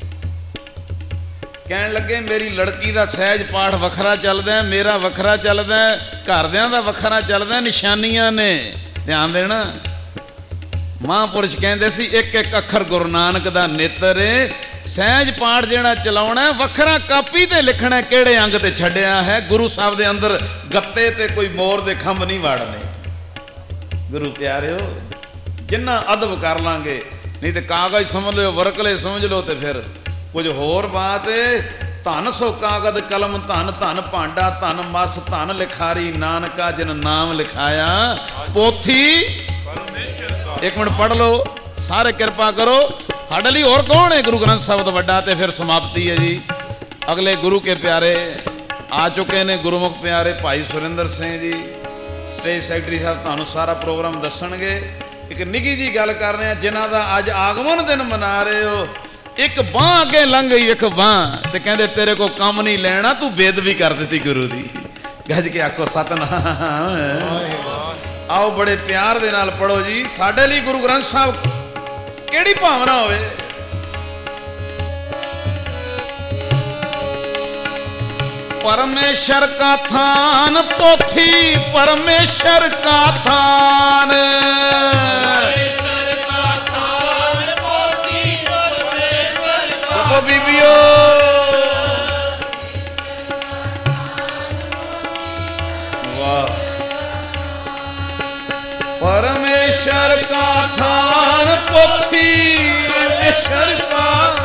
ਕਹਿਣ ਲੱਗੇ ਮੇਰੀ ਲੜਕੀ ਦਾ ਸਹਿਜ ਪਾਠ ਵੱਖਰਾ ਚੱਲਦਾ, ਮੇਰਾ ਵੱਖਰਾ ਚੱਲਦਾ, ਘਰਦਿਆਂ ਦਾ ਵੱਖਰਾ ਚੱਲਦਾ, ਨਿਸ਼ਾਨੀਆਂ ਨੇ। ਧਿਆਨ ਦੇਣਾ, ਮਹਾਂਪੁਰਸ਼ ਕਹਿੰਦੇ ਸੀ ਇੱਕ ਇੱਕ ਅੱਖਰ ਗੁਰੂ ਨਾਨਕ ਦਾ ਨੇਤਰ ਏ। ਸਹਿਜ ਪਾਠ ਜਿਹੜਾ ਚਲਾਉਣਾ ਵੱਖਰਾ ਕਾਪੀ ਤੇ ਲਿਖਣਾ ਕਿਹੜੇ ਅੰਗ ਤੇ ਛੱਡਿਆ ਹੈ। ਗੁਰੂ ਸਾਹਿਬ ਦੇ ਅੰਦਰ ਗੱਤੇ ਤੇ ਕੋਈ ਮੋਰ ਦੇ ਖੰਭ ਨਹੀਂ ਵਾੜਨੇ। ਗੁਰੂ ਪਿਆਰਿਓ, ਜਿੰਨਾ ਅਦਬ ਕਰ ਲਾਂਗੇ, ਨਹੀਂ ਤੇ ਕਾਗਜ਼ ਸਮਝ ਲਿਓ, ਵਰਕਲੇ ਸਮਝ ਲਓ, ਤੇ ਫਿਰ ਕੁਝ ਹੋਰ ਬਾਤ ਏ। ਧਨ ਸੋ ਕਾਗਦ ਕਲਮ, ਧਨ ਧਨ ਭਾਂਡਾ, ਧਨ ਮਸ, ਧਨ ਲਿਖਾਰੀ ਨਾਨਕਾ ਜਿਨ ਨਾਮ ਲਿਖਾਇਆ ਪੋਥੀ। ਇੱਕ ਮਿੰਟ ਪੜ੍ਹ ਲਓ ਸਾਰੇ, ਕਿਰਪਾ ਕਰੋ। ਸਾਡੇ ਲਈ ਹੋਰ ਕੌਣ ਹੈ ਗੁਰੂ ਗ੍ਰੰਥ ਸਾਹਿਬ ਤੋਂ ਵੱਡਾ? ਤੇ ਫਿਰ ਸਮਾਪਤੀ ਹੈ ਜੀ। ਅਗਲੇ ਗੁਰੂ ਕੇ ਪਿਆਰੇ ਆ ਚੁੱਕੇ ਨੇ, ਗੁਰਮੁਖ ਪਿਆਰੇ ਭਾਈ ਸੁਰਿੰਦਰ ਸਿੰਘ ਜੀ, ਸਟੇਜ ਸੈਕਟਰੀ ਸਾਹਿਬ ਤੁਹਾਨੂੰ ਸਾਰਾ ਪ੍ਰੋਗਰਾਮ ਦੱਸਣਗੇ। ਇੱਕ ਨਿੱਕੀ ਜੀ ਗੱਲ ਕਰ ਰਹੇ ਹਾਂ, ਜਿਨ੍ਹਾਂ ਦਾ ਅੱਜ ਆਗਮਨ ਦਿਨ ਮਨਾ ਰਹੇ ਹੋ। ਇੱਕ ਬਾਂਹ ਅੱਗੇ ਲੰਘ ਗਈ, ਇੱਕ ਬਾਂਹ, ਤੇ ਕਹਿੰਦੇ ਤੇਰੇ ਕੋ ਕੰਮ ਨਹੀਂ ਲੈਣਾ, ਤੂੰ ਬੇਦਬੀ ਕਰ ਦਿੱਤੀ ਗੁਰੂ ਦੀ। ਗੱਜ ਕੇ ਆਖੋ ਸਤਨਾਮ। ਆਓ ਬੜੇ ਪਿਆਰ ਦੇ ਨਾਲ ਪੜੋ ਜੀ। ਸਾਡੇ ਲਈ ਗੁਰੂ ਗ੍ਰੰਥ ਸਾਹਿਬ ਕਿਹੜੀ ਭਾਵਨਾ ਹੋਵੇ। परमेश्वर का थान पोथी, परमेश्वर का थान, परमेश्वर का थान पोथी, परमेश्वर का बीबियो। वाह, परमेश्वर का थान पोथी, परमेश्वर का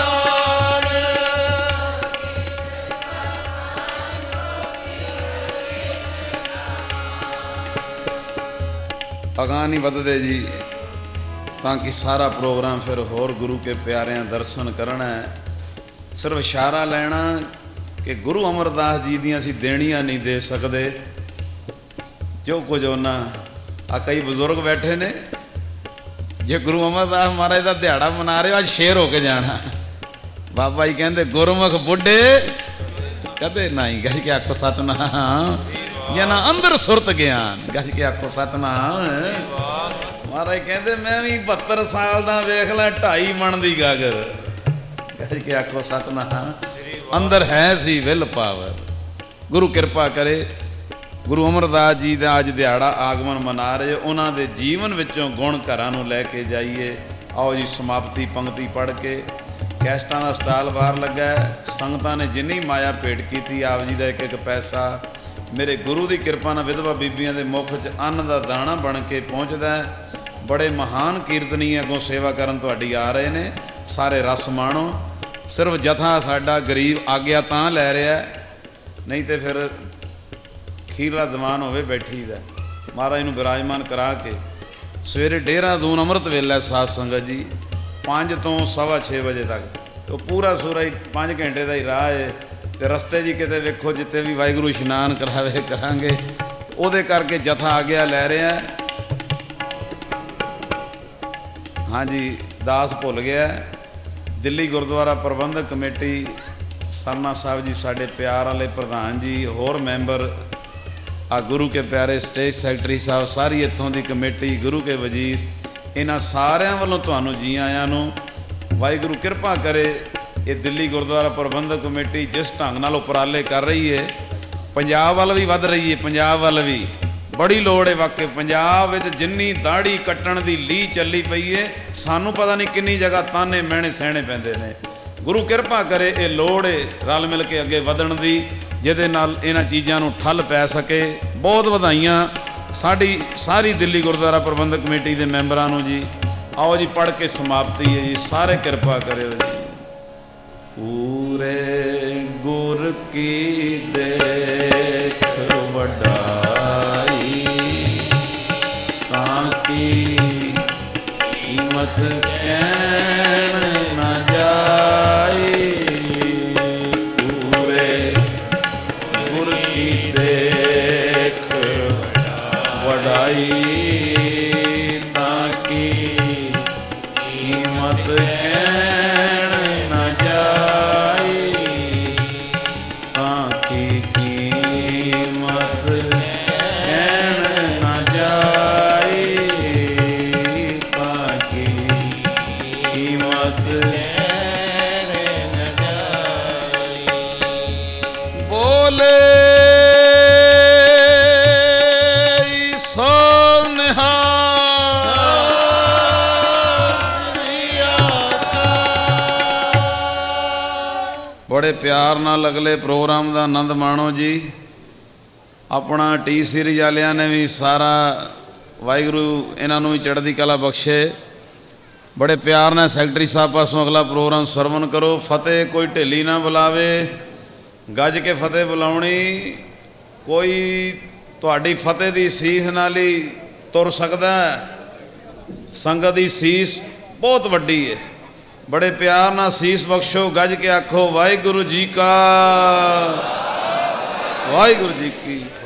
ਅਗਾਂਹ ਨਹੀਂ ਵੱਧਦੇ ਜੀ, ਤਾਂ ਕਿ ਸਾਰਾ ਪ੍ਰੋਗਰਾਮ ਫਿਰ ਹੋਰ ਗੁਰੂ ਕੇ ਪਿਆਰਿਆਂ ਦਰਸ਼ਨ ਕਰਨਾ ਹੈ। ਸਿਰਫ ਇਸ਼ਾਰਾ ਲੈਣਾ ਕਿ ਗੁਰੂ ਅਮਰਦਾਸ ਜੀ ਦੀਆਂ ਅਸੀਂ ਦੇਣੀਆਂ ਨਹੀਂ ਦੇ ਸਕਦੇ। ਜੋ ਕੁਝ ਉਹਨਾਂ ਆ ਕਈ ਬਜ਼ੁਰਗ ਬੈਠੇ ਨੇ, ਜੇ ਗੁਰੂ ਅਮਰਦਾਸ ਮਹਾਰਾਜ ਦਾ ਦਿਹਾੜਾ ਮਨਾ ਰਹੇ ਹੋ, ਅੱਜ ਸ਼ੇਰ ਹੋ ਕੇ ਜਾਣਾ। ਬਾਬਾ ਜੀ ਕਹਿੰਦੇ ਗੁਰਮੁਖ ਬੁੱਢੇ ਕਦੇ ਨਹੀਂ, ਗੱਜ ਕੇ ਆਖੋ ਸਤਨਾਮ। ਜਨਾ ਅੰਦਰ ਸੁਰਤ ਗਿਆਨ, ਗੱਜ ਕੇ ਆਖੋ ਸਤਨਾਮ। ਮਹਾਰਾਜ ਕਹਿੰਦੇ ਮੈਂ ਵੀ 72 ਸਾਲ ਦਾ, ਵੇਖ ਲੈ 2.5 ਮਣ ਦੀ ਗਾਗਰ, ਗੱਜ ਕੇ ਆਖੋ ਸਤਨਾਮ। ਅੰਦਰ ਹੈ ਸੀ ਵਿਲ ਪਾਵਰ। ਗੁਰੂ ਕਿਰਪਾ ਕਰੇ। ਗੁਰੂ ਅਮਰਦਾਸ ਜੀ ਦਾ ਅੱਜ ਦਿਹਾੜਾ ਆਗਮਨ ਮਨਾ ਰਹੇ, ਉਹਨਾਂ ਦੇ ਜੀਵਨ ਵਿੱਚੋਂ ਗੁਣ ਘਰਾਂ ਨੂੰ ਲੈ ਕੇ ਜਾਈਏ। ਆਓ ਜੀ ਸਮਾਪਤੀ ਪੰਕਤੀ ਪੜ੍ਹ ਕੇ। ਕੈਸਟਾਂ ਦਾ ਸਟਾਲ ਬਾਹਰ ਲੱਗਾ, ਸੰਗਤਾਂ ਨੇ ਜਿੰਨੀ ਮਾਇਆ ਭੇਟ ਕੀਤੀ, ਆਪ ਜੀ ਦਾ ਇੱਕ ਇੱਕ ਪੈਸਾ ਮੇਰੇ ਗੁਰੂ ਦੀ ਕਿਰਪਾ ਨਾਲ ਵਿਧਵਾ ਬੀਬੀਆਂ ਦੇ ਮੁੱਖ 'ਚ ਅੰਨ ਦਾ ਦਾਣਾ ਬਣ ਕੇ ਪਹੁੰਚਦਾ। ਬੜੇ ਮਹਾਨ ਕੀਰਤਨੀ ਅੱਗੋਂ ਸੇਵਾ ਕਰਨ ਤੁਹਾਡੀ ਆ ਰਹੇ ਨੇ, ਸਾਰੇ ਰਸ ਮਾਣੋ। ਸਿਰਫ ਜਥਾ ਸਾਡਾ ਗਰੀਬ ਆਗਿਆ ਤਾਂ ਲੈ ਰਿਹਾ, ਨਹੀਂ ਤੇ ਫਿਰ ਖੀਰਲਾ ਦੀਵਾਨ ਹੋਵੇ ਬੈਠੀ ਦਾ। ਮਹਾਰਾਜ ਨੂੰ ਬਿਰਾਜਮਾਨ ਕਰਾ ਕੇ ਸਵੇਰੇ ਦੇਹਰਾਦੂਨ ਅੰਮ੍ਰਿਤ ਵੇਲਾ ਸਾਧ ਸੰਗਤ ਜੀ 5 ਤੋਂ 6:15 ਵਜੇ ਤੱਕ। ਉਹ ਪੂਰਾ ਸੂਰਾ ਹੀ 5 ਘੰਟੇ ਦਾ ਹੀ ਰਾਹ ਹੈ। ਤੇ ਰਸਤੇ ਜੀ ਕਿਤੇ ਵੇਖੋ ਜਿੱਥੇ ਵੀ ਵਾਹਿਗੁਰੂ ਇਸ਼ਨਾਨ ਕਰਾਵੇ ਕਰਾਂਗੇ, ਉਹਦੇ ਕਰਕੇ ਜਥਾ ਆਗਿਆ ਲੈ ਰਿਹਾ। ਹਾਂਜੀ ਦਾਸ ਭੁੱਲ ਗਿਆ, ਦਿੱਲੀ ਗੁਰਦੁਆਰਾ ਪ੍ਰਬੰਧਕ ਕਮੇਟੀ ਸਰਨਾ ਸਾਹਿਬ ਜੀ, ਸਾਡੇ ਪਿਆਰ ਵਾਲੇ ਪ੍ਰਧਾਨ ਜੀ, ਹੋਰ ਮੈਂਬਰ, ਆ ਗੁਰੂ ਕੇ ਪਿਆਰੇ ਸਟੇਜ ਸੈਕਟਰੀ ਸਾਹਿਬ, ਸਾਰੀ ਇੱਥੋਂ ਦੀ ਕਮੇਟੀ, ਗੁਰੂ ਕੇ ਵਜ਼ੀਰ, ਇਹਨਾਂ ਸਾਰਿਆਂ ਵੱਲੋਂ ਤੁਹਾਨੂੰ ਜੀ ਆਇਆਂ ਨੂੰ। ਵਾਹਿਗੁਰੂ ਕਿਰਪਾ ਕਰੇ ਇਹ ਦਿੱਲੀ ਗੁਰਦੁਆਰਾ ਪ੍ਰਬੰਧਕ ਕਮੇਟੀ ਜਿਸ ਢੰਗ ਨਾਲ ਉਪਰਾਲੇ ਕਰ ਰਹੀ ਹੈ, ਪੰਜਾਬ ਵੱਲ ਵੀ ਵੱਧ ਰਹੀ ਹੈ, ਪੰਜਾਬ ਵੱਲ ਵੀ ਬੜੀ ਲੋੜ ਹੈ। ਵਾਕਈ ਪੰਜਾਬ ਵਿੱਚ ਜਿੰਨੀ ਦਾੜੀ ਕੱਟਣ ਦੀ ਲੀਹ ਚੱਲੀ ਪਈ ਹੈ, ਸਾਨੂੰ ਪਤਾ ਨਹੀਂ ਕਿੰਨੀ ਜਗ੍ਹਾ ਤਾਨੇ ਮਹਿਣੇ ਸਹਿਣੇ ਪੈਂਦੇ ਨੇ। ਗੁਰੂ ਕਿਰਪਾ ਕਰੇ ਇਹ ਲੋੜ ਹੈ ਰਲ ਮਿਲ ਕੇ ਅੱਗੇ ਵਧਣ ਦੀ, ਜਿਹਦੇ ਨਾਲ ਇਹਨਾਂ ਚੀਜ਼ਾਂ ਨੂੰ ਠੱਲ ਪੈ ਸਕੇ। ਬਹੁਤ ਵਧਾਈਆਂ ਸਾਡੀ ਸਾਰੀ ਦਿੱਲੀ ਗੁਰਦੁਆਰਾ ਪ੍ਰਬੰਧਕ ਕਮੇਟੀ ਦੇ ਮੈਂਬਰਾਂ ਨੂੰ ਜੀ। ਆਓ ਜੀ ਪੜ੍ਹ ਕੇ ਸਮਾਪਤੀ ਹੈ ਜੀ, ਸਾਰੇ ਕਿਰਪਾ ਕਰਿਓ ਜੀ। ਪੂਰੇ ਗੁਰ ਕੀ ਦੇਖ ਵਡਾਈ, ਤਾਂ ਕੀ ਕੀਮਤ ਕਹਿਣ ਨਾ ਜਾਏ। ਪੂਰੇ ਗੁਰ ਕੀ ਦੇਖ ਵਡਾਈ, ਤਾਂ ਕੀ ਕੀਮਤ ਕਹਿਣ ਨਾ ਜਾਏ। ਤਾਂ ਕੀ ਕੀਮਤ ਕਹਿਣ ਨਾ ਜਾਏ। ਤਾਂ ਕੀ ਕੀਮਤ ਕਹਿਣ ਨਾ ਜਾਏ। ਬੋਲੇ ਸੋ ਨਿਹਾਲ। ਬੜੇ ਪਿਆਰ ਨਾਲ ਅਗਲੇ ਪ੍ਰੋਗਰਾਮ ਦਾ ਆਨੰਦ ਮਾਣੋ ਜੀ। ਆਪਣਾ ਟੀ ਸੀਰੀਜ਼ ਵਾਲਿਆਂ ਨੇ ਵੀ ਸਾਰਾ, ਵਾਹਿਗੁਰੂ ਇਹਨਾਂ ਨੂੰ ਵੀ ਚੜ੍ਹਦੀ ਕਲਾ ਬਖਸ਼ੇ। ਬੜੇ ਪਿਆਰ ਨਾਲ ਸੈਕਟਰੀ ਸਾਹਿਬ ਪਾਸੋਂ ਅਗਲਾ ਪ੍ਰੋਗਰਾਮ ਸਰਵਨ ਕਰੋ। ਫਤਿਹ ਕੋਈ ਢਿੱਲੀ ਨਾ ਬੁਲਾਵੇ, ਗੱਜ ਕੇ ਫਤਿਹ ਬੁਲਾਉਣੀ। ਕੋਈ ਤੁਹਾਡੀ ਫਤਿਹ ਦੀ ਸੀਸ ਨਾਲ ਹੀ ਤੁਰ ਸਕਦਾ। ਸੰਗਤ ਦੀ ਸੀਸ ਬਹੁਤ ਵੱਡੀ ਹੈ। ਬੜੇ ਪਿਆਰ ਨਾਲ ਸੀਸ ਬਖਸ਼ੋ, ਗੱਜ ਕੇ ਆਖੋ ਵਾਹਿਗੁਰੂ ਜੀ ਕਾ, ਵਾਹਿਗੁਰੂ ਜੀ ਕੀ।